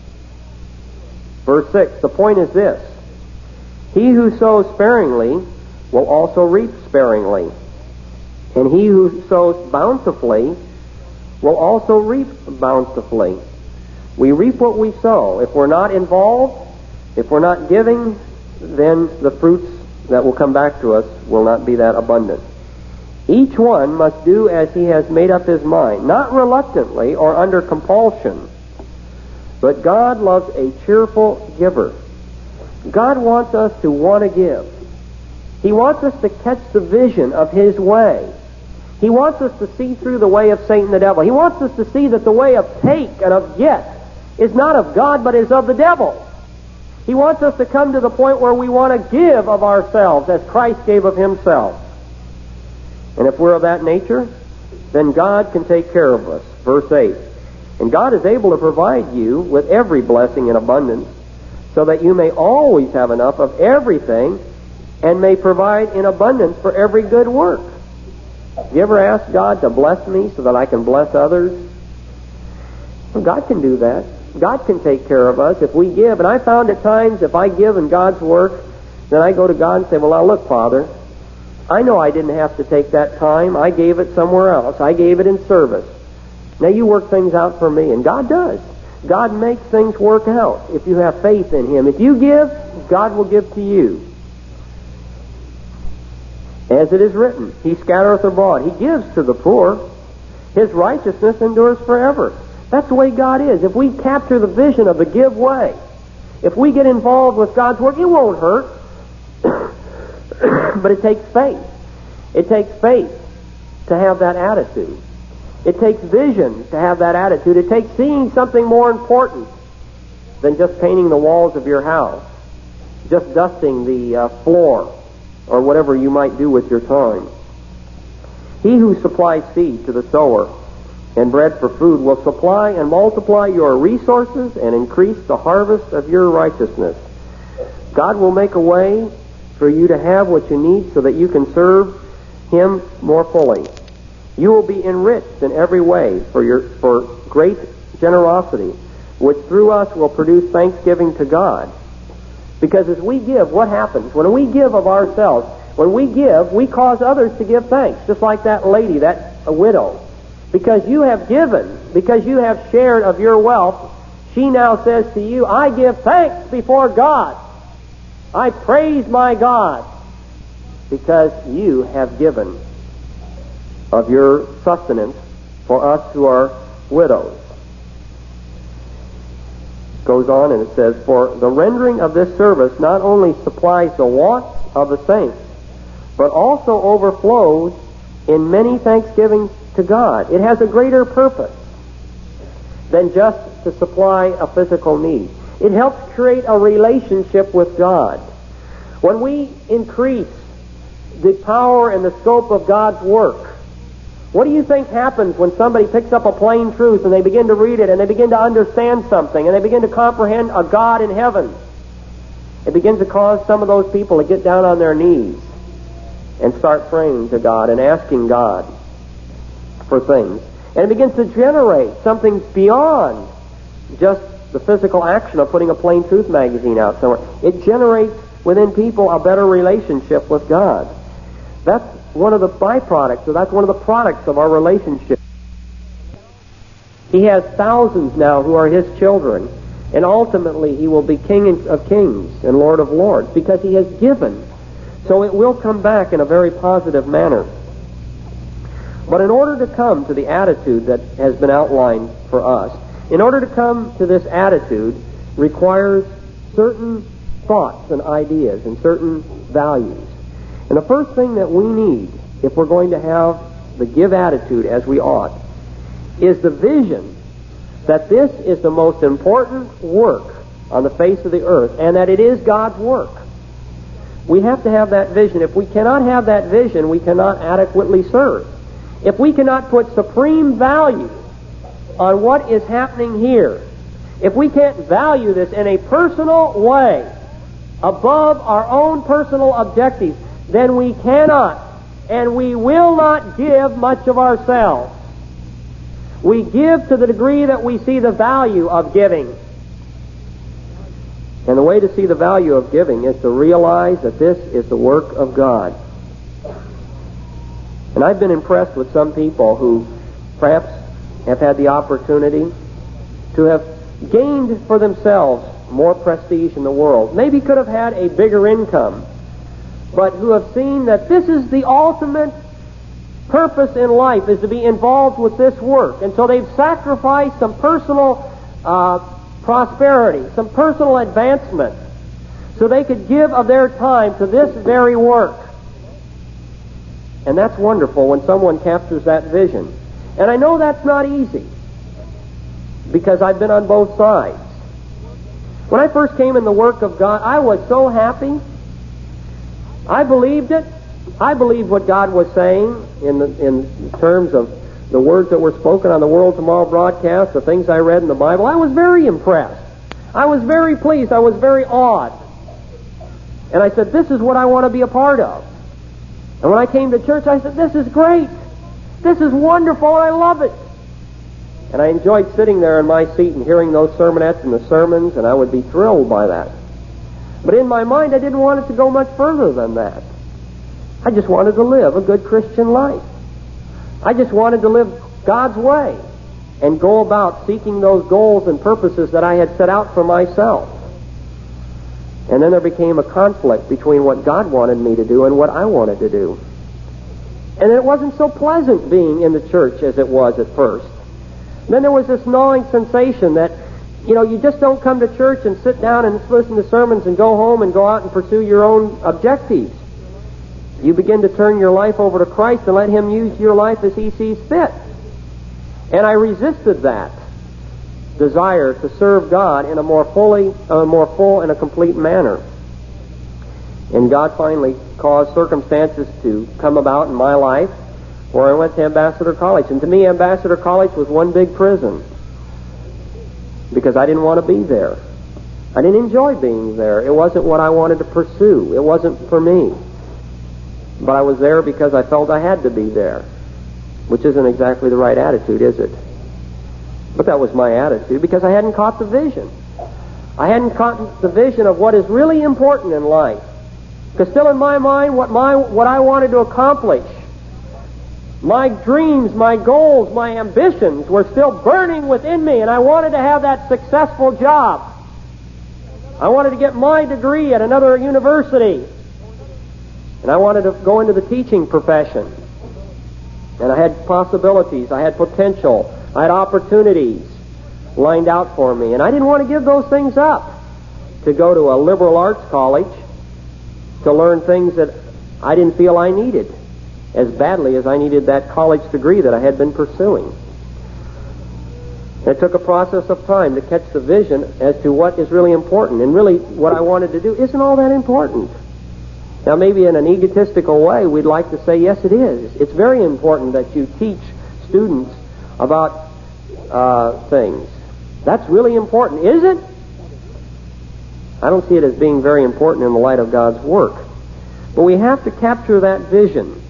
Verse 6, the point is this. He who sows sparingly will also reap sparingly. And he who sows bountifully will also reap bountifully. We reap what we sow. If we're not involved, if we're not giving, then the fruits that will come back to us will not be that abundant. Each one must do as he has made up his mind, not reluctantly or under compulsion. But God loves a cheerful giver. God wants us to want to give. He wants us to catch the vision of His way. He wants us to see through the way of Satan the devil. He wants us to see that the way of take and of get is not of God, but is of the devil. He wants us to come to the point where we want to give of ourselves as Christ gave of Himself. And if we're of that nature, then God can take care of us. Verse 8, and God is able to provide you with every blessing in abundance, so that you may always have enough of everything and may provide in abundance for every good work. Have you ever asked God to bless me so that I can bless others? Well, God can do that. God can take care of us if we give. And I found at times if I give in God's work, then I go to God and say, well, now look, Father, I know I didn't have to take that time. I gave it somewhere else. I gave it in service. Now you work things out for me. And God does. God makes things work out if you have faith in Him. If you give, God will give to you. As it is written, He scattereth abroad. He gives to the poor. His righteousness endures forever. That's the way God is. If we capture the vision of the give way, if we get involved with God's work, it won't hurt. But it takes faith. It takes faith to have that attitude. It takes vision to have that attitude. It takes seeing something more important than just painting the walls of your house, just dusting the floor, or whatever you might do with your time. He who supplies seed to the sower and bread for food will supply and multiply your resources and increase the harvest of your righteousness. God will make a way for you to have what you need so that you can serve Him more fully. You will be enriched in every way for great generosity, which through us will produce thanksgiving to God. Because as we give, what happens? When we give of ourselves, when we give, we cause others to give thanks, just like that lady, a widow. Because you have given, because you have shared of your wealth, she now says to you, I give thanks before God. I praise my God because you have given of your sustenance for us who are widows. Goes on and it says, for the rendering of this service not only supplies the wants of the saints, but also overflows in many thanksgivings to God. It has a greater purpose than just to supply a physical need. It helps create a relationship with God. When we increase the power and the scope of God's work, what do you think happens when somebody picks up a plain truth and they begin to read it and they begin to understand something and they begin to comprehend a God in heaven? It begins to cause some of those people to get down on their knees and start praying to God and asking God for things. And it begins to generate something beyond just the physical action of putting a plain truth magazine out somewhere. It generates within people a better relationship with God. That's one of the byproducts, or that's one of the products of our relationship. He has thousands now who are His children, and ultimately He will be King of kings and Lord of lords because He has given. So it will come back in a very positive manner. But in order to come to the attitude that has been outlined for us, in order to come to this attitude requires certain thoughts and ideas and certain values. And the first thing that we need, if we're going to have the give attitude as we ought, is the vision that this is the most important work on the face of the earth, and that it is God's work. We have to have that vision. If we cannot have that vision, we cannot adequately serve. If we cannot put supreme value on what is happening here, if we can't value this in a personal way, above our own personal objectives, then we cannot and we will not give much of ourselves. We give to the degree that we see the value of giving. And the way to see the value of giving is to realize that this is the work of God. And I've been impressed with some people who perhaps have had the opportunity to have gained for themselves more prestige in the world, maybe could have had a bigger income, but who have seen that this is the ultimate purpose in life, is to be involved with this work. And so they've sacrificed some personal prosperity, some personal advancement, so they could give of their time to this very work. And that's wonderful when someone captures that vision. And I know that's not easy, because I've been on both sides. When I first came in the work of God, I was so happy. I believed it. I believed what God was saying in terms of the words that were spoken on the World Tomorrow broadcast, the things I read in the Bible. I was very impressed. I was very pleased. I was very awed. And I said, this is what I want to be a part of. And when I came to church, I said, this is great. This is wonderful, and I love it. And I enjoyed sitting there in my seat and hearing those sermonettes and the sermons, and I would be thrilled by that. But in my mind, I didn't want it to go much further than that. I just wanted to live a good Christian life. I just wanted to live God's way and go about seeking those goals and purposes that I had set out for myself. And then there became a conflict between what God wanted me to do and what I wanted to do. And it wasn't so pleasant being in the church as it was at first. Then there was this gnawing sensation that, you just don't come to church and sit down and listen to sermons and go home and go out and pursue your own objectives. You begin to turn your life over to Christ and let Him use your life as He sees fit. And I resisted that desire to serve God in a more full and a complete manner. And God finally caused circumstances to come about in my life where I went to Ambassador College. And to me, Ambassador College was one big prison because I didn't want to be there. I didn't enjoy being there. It wasn't what I wanted to pursue. It wasn't for me. But I was there because I felt I had to be there, which isn't exactly the right attitude, is it? But that was my attitude because I hadn't caught the vision. I hadn't caught the vision of what is really important in life. Because still in my mind, what I wanted to accomplish, my dreams, my goals, my ambitions were still burning within me, and I wanted to have that successful job. I wanted to get my degree at another university. And I wanted to go into the teaching profession. And I had possibilities, I had potential, I had opportunities lined out for me. And I didn't want to give those things up to go to a liberal arts college to learn things that I didn't feel I needed as badly as I needed that college degree that I had been pursuing. It took a process of time to catch the vision as to what is really important. And really what I wanted to do isn't all that important. Now, maybe in an egotistical way, we'd like to say, yes, it is. It's very important that you teach students about things. That's really important. Is it? I don't see it as being very important in the light of God's work. But we have to capture that vision,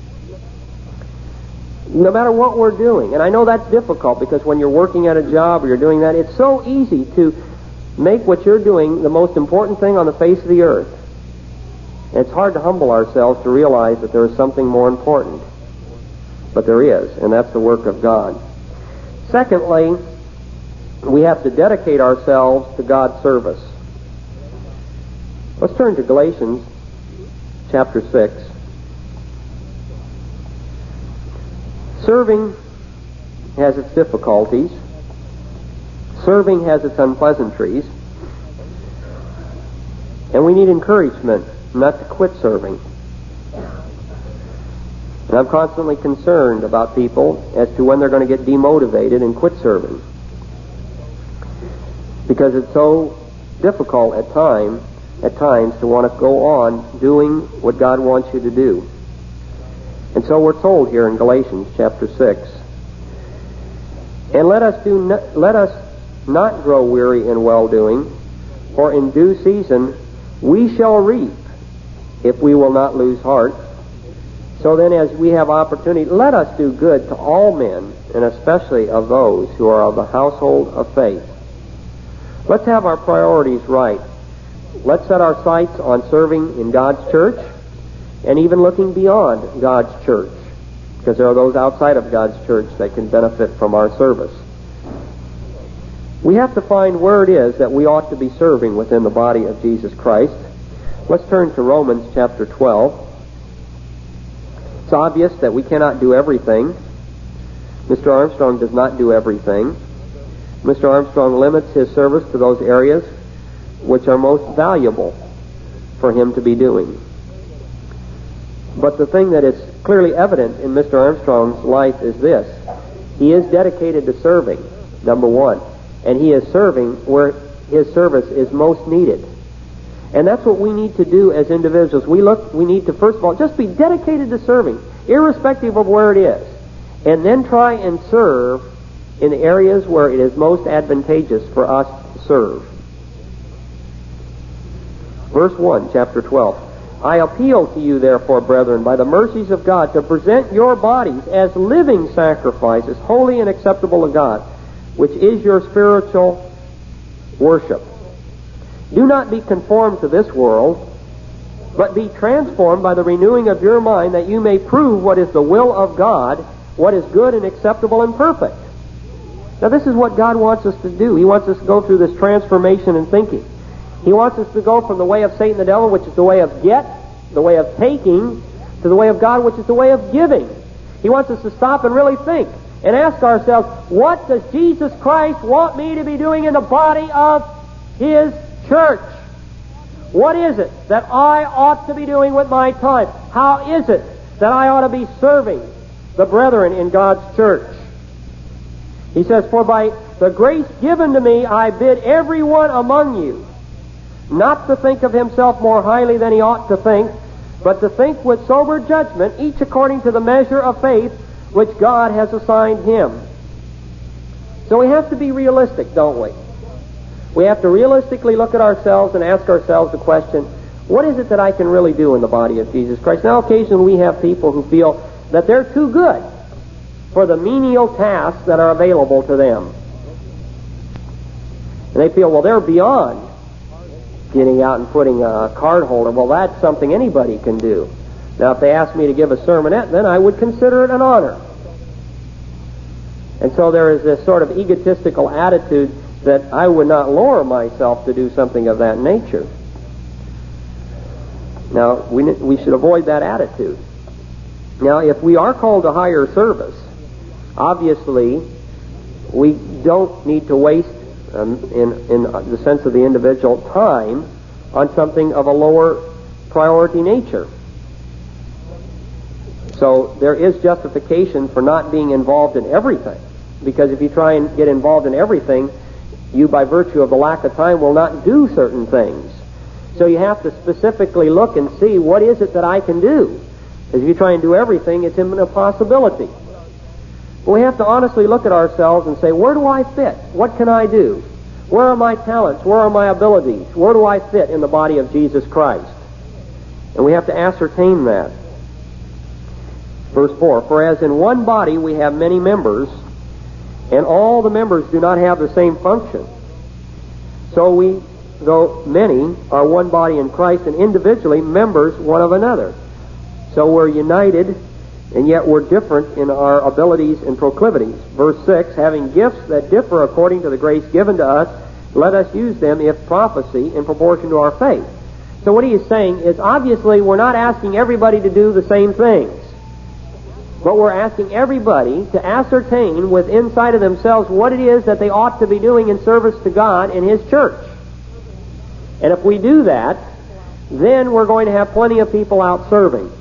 no matter what we're doing. And I know that's difficult because when you're working at a job or you're doing that, it's so easy to make what you're doing the most important thing on the face of the earth. And it's hard to humble ourselves to realize that there is something more important. But there is, and that's the work of God. Secondly, we have to dedicate ourselves to God's service. Let's turn to Galatians chapter 6. Serving has its difficulties. Serving has its unpleasantries. And we need encouragement not to quit serving. And I'm constantly concerned about people as to when they're going to get demotivated and quit serving. Because it's so difficult at times to want to go on doing what God wants you to do. And so we're told here in Galatians chapter 6, and let us not grow weary in well-doing, for in due season we shall reap if we will not lose heart. So then, as we have opportunity, let us do good to all men, and especially of those who are of the household of faith. Let's have our priorities right. Let's set our sights on serving in God's church and even looking beyond God's church, because there are those outside of God's church that can benefit from our service. We have to find where it is that we ought to be serving within the body of Jesus Christ. Let's turn to Romans chapter 12. It's obvious that we cannot do everything. Mr. Armstrong does not do everything. Mr. Armstrong limits his service to those areas which are most valuable for him to be doing. But the thing that is clearly evident in Mr. Armstrong's life is this. He is dedicated to serving, number one. And he is serving where his service is most needed. And that's what we need to do as individuals. We need to, first of all, just be dedicated to serving, irrespective of where it is. And then try and serve in the areas where it is most advantageous for us to serve. Verse 1, chapter 12. I appeal to you, therefore, brethren, by the mercies of God, to present your bodies as living sacrifices, holy and acceptable to God, which is your spiritual worship. Do not be conformed to this world, but be transformed by the renewing of your mind, that you may prove what is the will of God, what is good and acceptable and perfect. Now, this is what God wants us to do. He wants us to go through this transformation in thinking. He wants us to go from the way of Satan the devil, which is the way of get, the way of taking, to the way of God, which is the way of giving. He wants us to stop and really think and ask ourselves, what does Jesus Christ want me to be doing in the body of His church? What is it that I ought to be doing with my time? How is it that I ought to be serving the brethren in God's church? He says, for by the grace given to me, I bid everyone among you not to think of himself more highly than he ought to think, but to think with sober judgment, each according to the measure of faith which God has assigned him. So we have to be realistic, don't we? We have to realistically look at ourselves and ask ourselves the question, what is it that I can really do in the body of Jesus Christ? Now, occasionally we have people who feel that they're too good for the menial tasks that are available to them. And they feel, well, they're beyond getting out and putting a card holder. Well, that's something anybody can do. Now, if they asked me to give a sermonette, then I would consider it an honor. And so there is this sort of egotistical attitude that I would not lower myself to do something of that nature. Now, we should avoid that attitude. Now, if we are called to higher service, obviously we don't need to waste, in the sense of the individual, time on something of a lower priority nature. So there is justification for not being involved in everything, because if you try and get involved in everything, you, by virtue of the lack of time, will not do certain things. So you have to specifically look and see, what is it that I can do? Because if you try and do everything, it's an impossibility. But we have to honestly look at ourselves and say, where do I fit? What can I do? Where are my talents? Where are my abilities? Where do I fit in the body of Jesus Christ? And we have to ascertain that. Verse 4, for as in one body we have many members, and all the members do not have the same function, so we, though many, are one body in Christ, and individually members one of another. So we're united, and yet we're different in our abilities and proclivities. Verse 6, having gifts that differ according to the grace given to us, let us use them, if prophecy, in proportion to our faith. So what he is saying is, obviously we're not asking everybody to do the same things, but we're asking everybody to ascertain with inside of themselves what it is that they ought to be doing in service to God in His church. And if we do that, then we're going to have plenty of people out serving.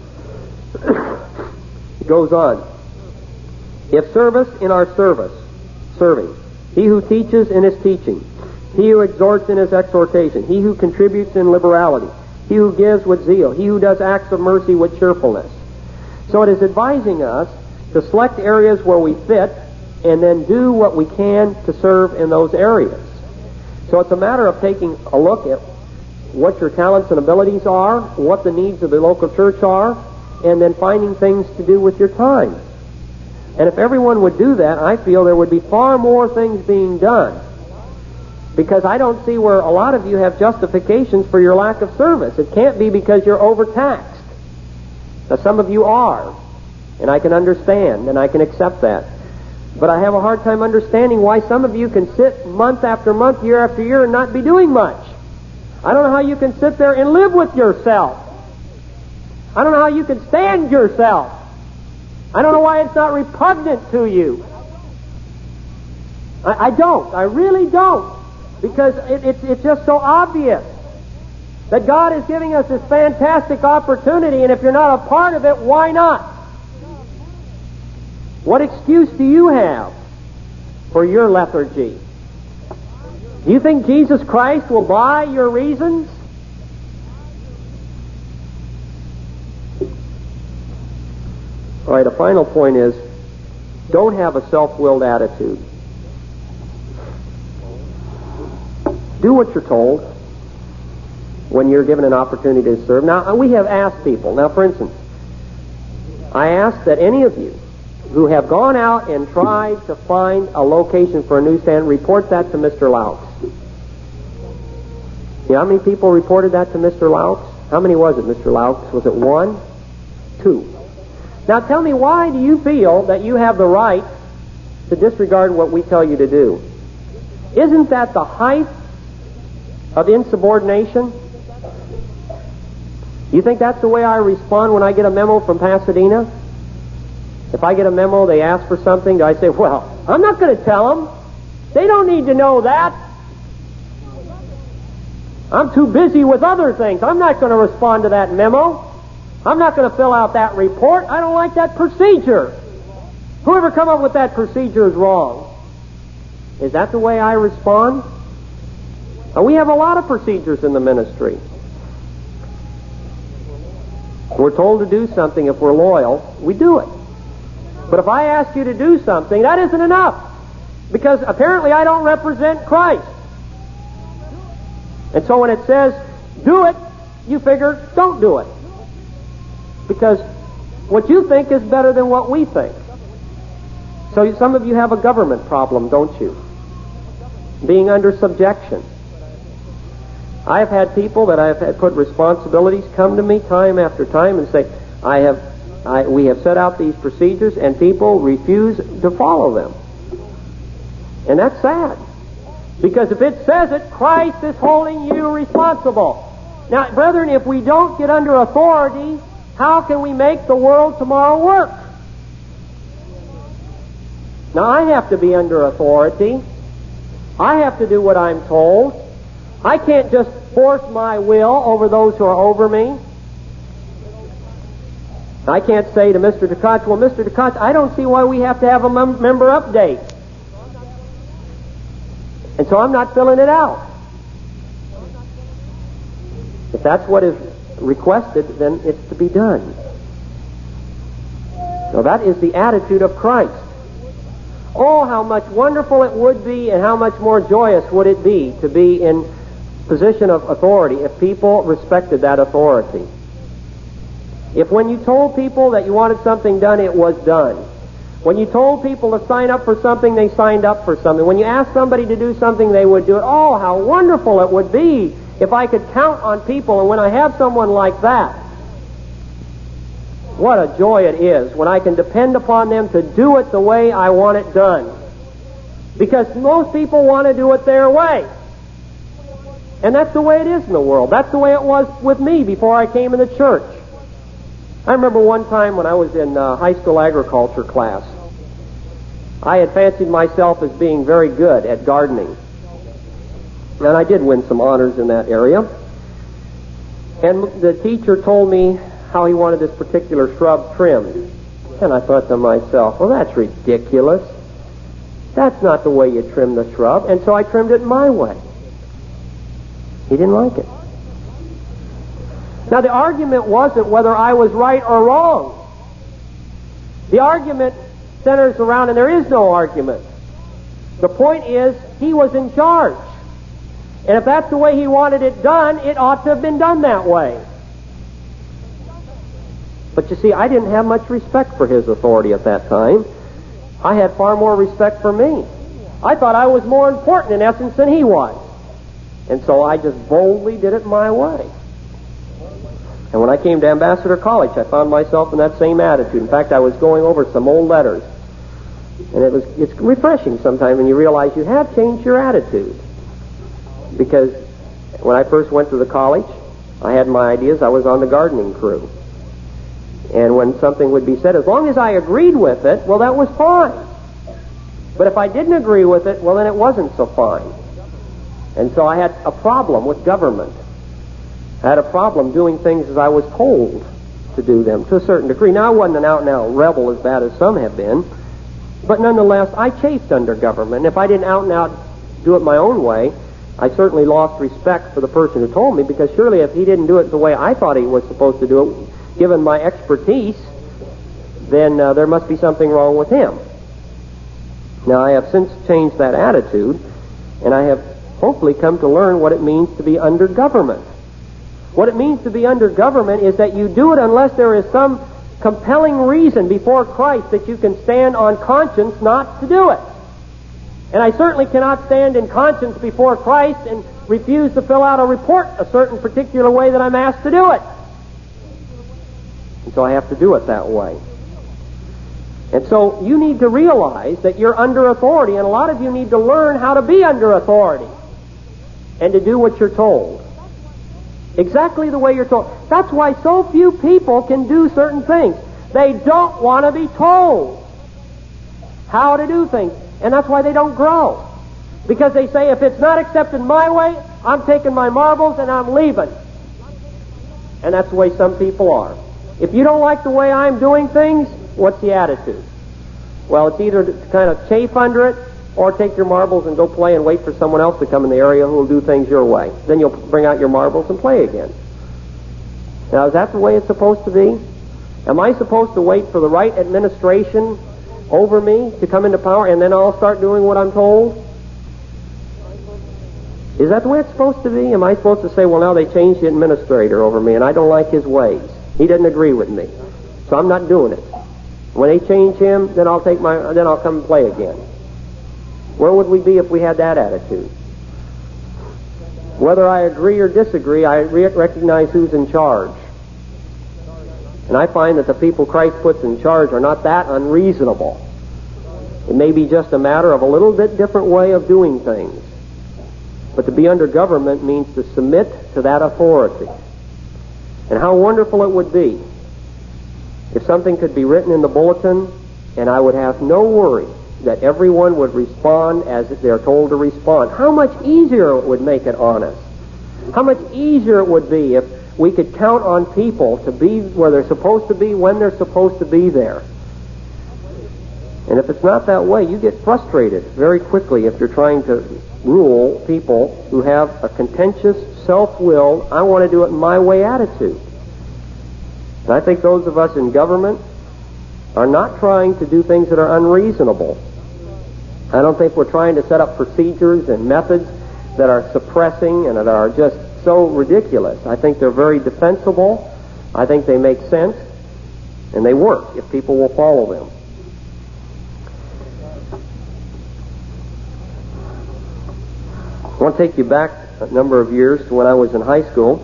It goes on. If service, in our service, serving. He who teaches, in his teaching. He who exhorts, in his exhortation. He who contributes, in liberality. He who gives with zeal. He who does acts of mercy with cheerfulness. So it is advising us to select areas where we fit and then do what we can to serve in those areas. So it's a matter of taking a look at what your talents and abilities are, what the needs of the local church are, and then finding things to do with your time. And if everyone would do that, I feel there would be far more things being done. Because I don't see where a lot of you have justifications for your lack of service. It can't be because you're overtaxed. Now, some of you are, and I can understand, and I can accept that. But I have a hard time understanding why some of you can sit month after month, year after year, and not be doing much. I don't know how you can sit there and live with yourself. I don't know how you can stand yourself. I don't know why it's not repugnant to you. I don't. I really don't. Because it's just so obvious that God is giving us this fantastic opportunity, and if you're not a part of it, why not? What excuse do you have for your lethargy? Do you think Jesus Christ will buy your reasons? All right, a final point is, don't have a self-willed attitude. Do what you're told. when you're given an opportunity to serve. Now, we have asked people. Now, for instance, I ask that any of you who have gone out and tried to find a location for a newsstand, report that to Mr. Laux. You know how many people reported that to Mr. Laux? How many was it, Mr. Laux? Was it 1? 2? Now tell me, why do you feel that you have the right to disregard what we tell you to do? Isn't that the height of insubordination? You think that's the way I respond when I get a memo from Pasadena? If I get a memo, they ask for something, do I say, well, I'm not going to tell them. They don't need to know that. I'm too busy with other things. I'm not going to respond to that memo. I'm not going to fill out that report. I don't like that procedure. Whoever come up with that procedure is wrong. Is that the way I respond? Now, we have a lot of procedures in the ministry. We're told to do something. If we're loyal, we do it. But if I ask you to do something, that isn't enough. Because apparently I don't represent Christ. And so when it says, do it, you figure, don't do it. Because what you think is better than what we think. So some of you have a government problem, don't you? Being under subjection. I've had people that I've had put responsibilities come to me time after time and say, we have set out these procedures and people refuse to follow them. And that's sad. Because if it says it, Christ is holding you responsible. Now, brethren, if we don't get under authority, how can we make the world tomorrow work? Now, I have to be under authority. I have to do what I'm told. I can't just force my will over those who are over me. I can't say to Mr. DeKotz, well, Mr. DeKotz, I don't see why we have to have a member update. And so I'm not filling it out. If that's what is requested, then it's to be done. Now that is the attitude of Christ. Oh, how much wonderful it would be and how much more joyous would it be to be in position of authority if people respected that authority. If when you told people that you wanted something done, it was done. When you told people to sign up for something, they signed up for something. When you asked somebody to do something, they would do it. Oh, how wonderful it would be if I could count on people. And when I have someone like that, what a joy it is when I can depend upon them to do it the way I want it done. Because most people want to do it their way. And that's the way it is in the world. That's the way it was with me before I came in the church. I remember one time when I was in high school agriculture class, I had fancied myself as being very good at gardening. And I did win some honors in that area. And the teacher told me how he wanted this particular shrub trimmed. And I thought to myself, well, that's ridiculous. That's not the way you trim the shrub. And so I trimmed it my way. He didn't like it. Now, the argument wasn't whether I was right or wrong. The argument centers around, and there is no argument. The point is, he was in charge. And if that's the way he wanted it done, it ought to have been done that way. But you see, I didn't have much respect for his authority at that time. I had far more respect for me. I thought I was more important in essence than he was. And so I just boldly did it my way. And when I came to Ambassador College, I found myself in that same attitude. In fact, I was going over some old letters. And it's refreshing sometimes when you realize you have changed your attitude. Because when I first went to the college, I had my ideas. I was on the gardening crew. And when something would be said, as long as I agreed with it, well, that was fine. But if I didn't agree with it, well, then it wasn't so fine. And so I had a problem with government. I had a problem doing things as I was told to do them to a certain degree. Now, I wasn't an out-and-out rebel as bad as some have been, but nonetheless, I chafed under government. And if I didn't out-and-out do it my own way, I certainly lost respect for the person who told me, because surely if he didn't do it the way I thought he was supposed to do it, given my expertise, then there must be something wrong with him. Now, I have since changed that attitude, and I have hopefully come to learn what it means to be under government. What it means to be under government is that you do it unless there is some compelling reason before Christ that you can stand on conscience not to do it. And I certainly cannot stand in conscience before Christ and refuse to fill out a report a certain particular way that I'm asked to do it. And so I have to do it that way. And so you need to realize that you're under authority, and a lot of you need to learn how to be under authority and to do what you're told. Exactly the way you're told. That's why so few people can do certain things. They don't want to be told how to do things. And that's why they don't grow. Because they say, if it's not accepted my way, I'm taking my marbles and I'm leaving. And that's the way some people are. If you don't like the way I'm doing things, what's the attitude? Well, it's either to kind of chafe under it, or take your marbles and go play and wait for someone else to come in the area who will do things your way. Then you'll bring out your marbles and play again. Now, is that the way it's supposed to be? Am I supposed to wait for the right administration over me to come into power and then I'll start doing what I'm told? Is that the way it's supposed to be? Am I supposed to say, well, now they changed the administrator over me and I don't like his ways. He doesn't agree with me. So I'm not doing it. When they change him, then I'll come and play again. Where would we be if we had that attitude? Whether I agree or disagree, I recognize who's in charge. And I find that the people Christ puts in charge are not that unreasonable. It may be just a matter of a little bit different way of doing things. But to be under government means to submit to that authority. And how wonderful it would be if something could be written in the bulletin and I would have no worry that everyone would respond as they're told to respond. How much easier it would make it on us. How much easier it would be if we could count on people to be where they're supposed to be when they're supposed to be there. And if it's not that way, you get frustrated very quickly if you're trying to rule people who have a contentious, self-willed, I want to do it my way attitude. And I think those of us in government are not trying to do things that are unreasonable. I don't think we're trying to set up procedures and methods that are suppressing and that are just so ridiculous. I think they're very defensible. I think they make sense, and they work if people will follow them. I want to take you back a number of years to when I was in high school,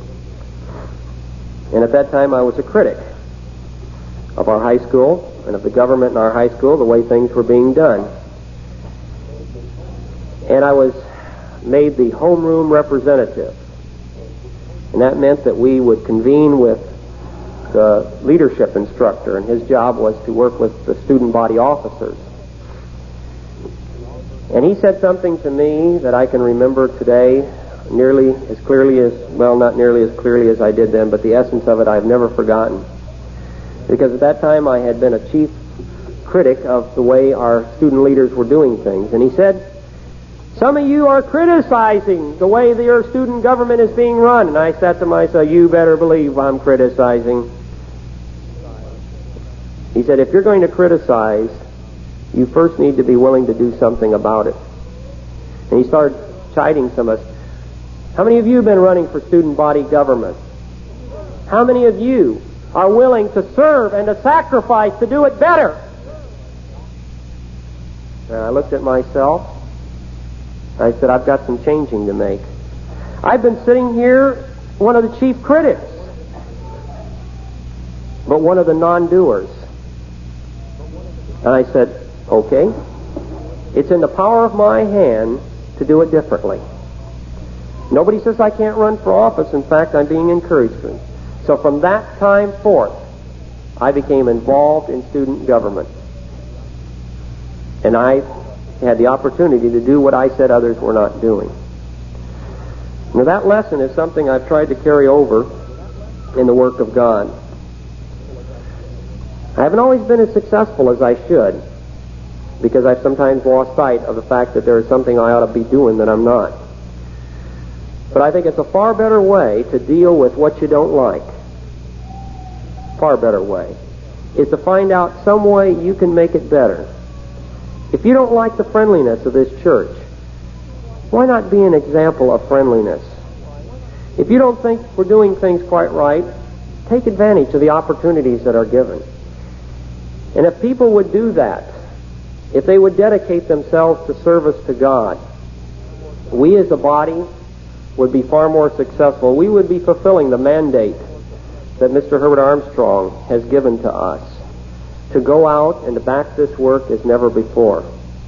and at that time I was a critic of our high school and of the government in our high school, the way things were being done. And I was made the homeroom representative. And that meant that we would convene with the leadership instructor, and his job was to work with the student body officers. And he said something to me that I can remember today nearly as clearly as, well, not nearly as clearly as I did then, but the essence of it I've never forgotten. Because at that time I had been a chief critic of the way our student leaders were doing things. And he said, some of you are criticizing the way your student government is being run. And I said to myself, you better believe I'm criticizing. He said, if you're going to criticize, you first need to be willing to do something about it. And he started chiding some of us. How many of you have been running for student body government? How many of you are willing to serve and to sacrifice to do it better? And I looked at myself. I said, I've got some changing to make. I've been sitting here, one of the chief critics, but one of the non-doers. And I said, okay, it's in the power of my hand to do it differently. Nobody says I can't run for office. In fact, I'm being encouraged to. So from that time forth, I became involved in student government. And I had the opportunity to do what I said others were not doing. Now that lesson is something I've tried to carry over in the work of God. I haven't always been as successful as I should, because I've sometimes lost sight of the fact that there is something I ought to be doing that I'm not. But I think it's a far better way to deal with what you don't like. Far better way is to find out some way you can make it better. If you don't like the friendliness of this church, why not be an example of friendliness? If you don't think we're doing things quite right, take advantage of the opportunities that are given. And if people would do that, if they would dedicate themselves to service to God, we as a body would be far more successful. We would be fulfilling the mandate that Mr. Herbert Armstrong has given to us, to go out and to back this work as never before.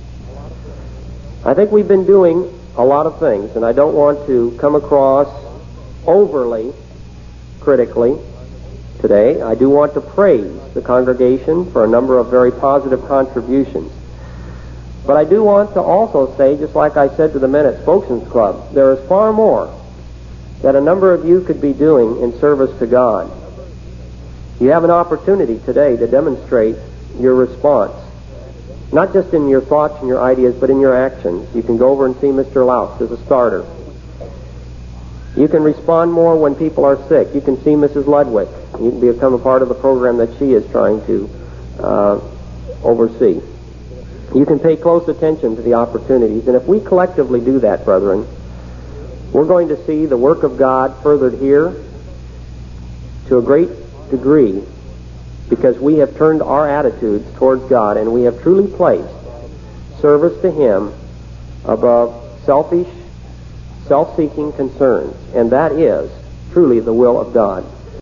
I think we've been doing a lot of things, and I don't want to come across overly critically today. I do want to praise the congregation for a number of very positive contributions. But I do want to also say, just like I said to the men at Spokesman's Club, there is far more that a number of you could be doing in service to God. You have an opportunity today to demonstrate your response, not just in your thoughts and your ideas, but in your actions. You can go over and see Mr. Laus as a starter. You can respond more when people are sick. You can see Mrs. Ludwig. You can become a part of the program that she is trying to oversee. You can pay close attention to the opportunities. And if we collectively do that, brethren, we're going to see the work of God furthered here to a great degree, because we have turned our attitudes towards God and we have truly placed service to Him above selfish, self-seeking concerns. And that is truly the will of God.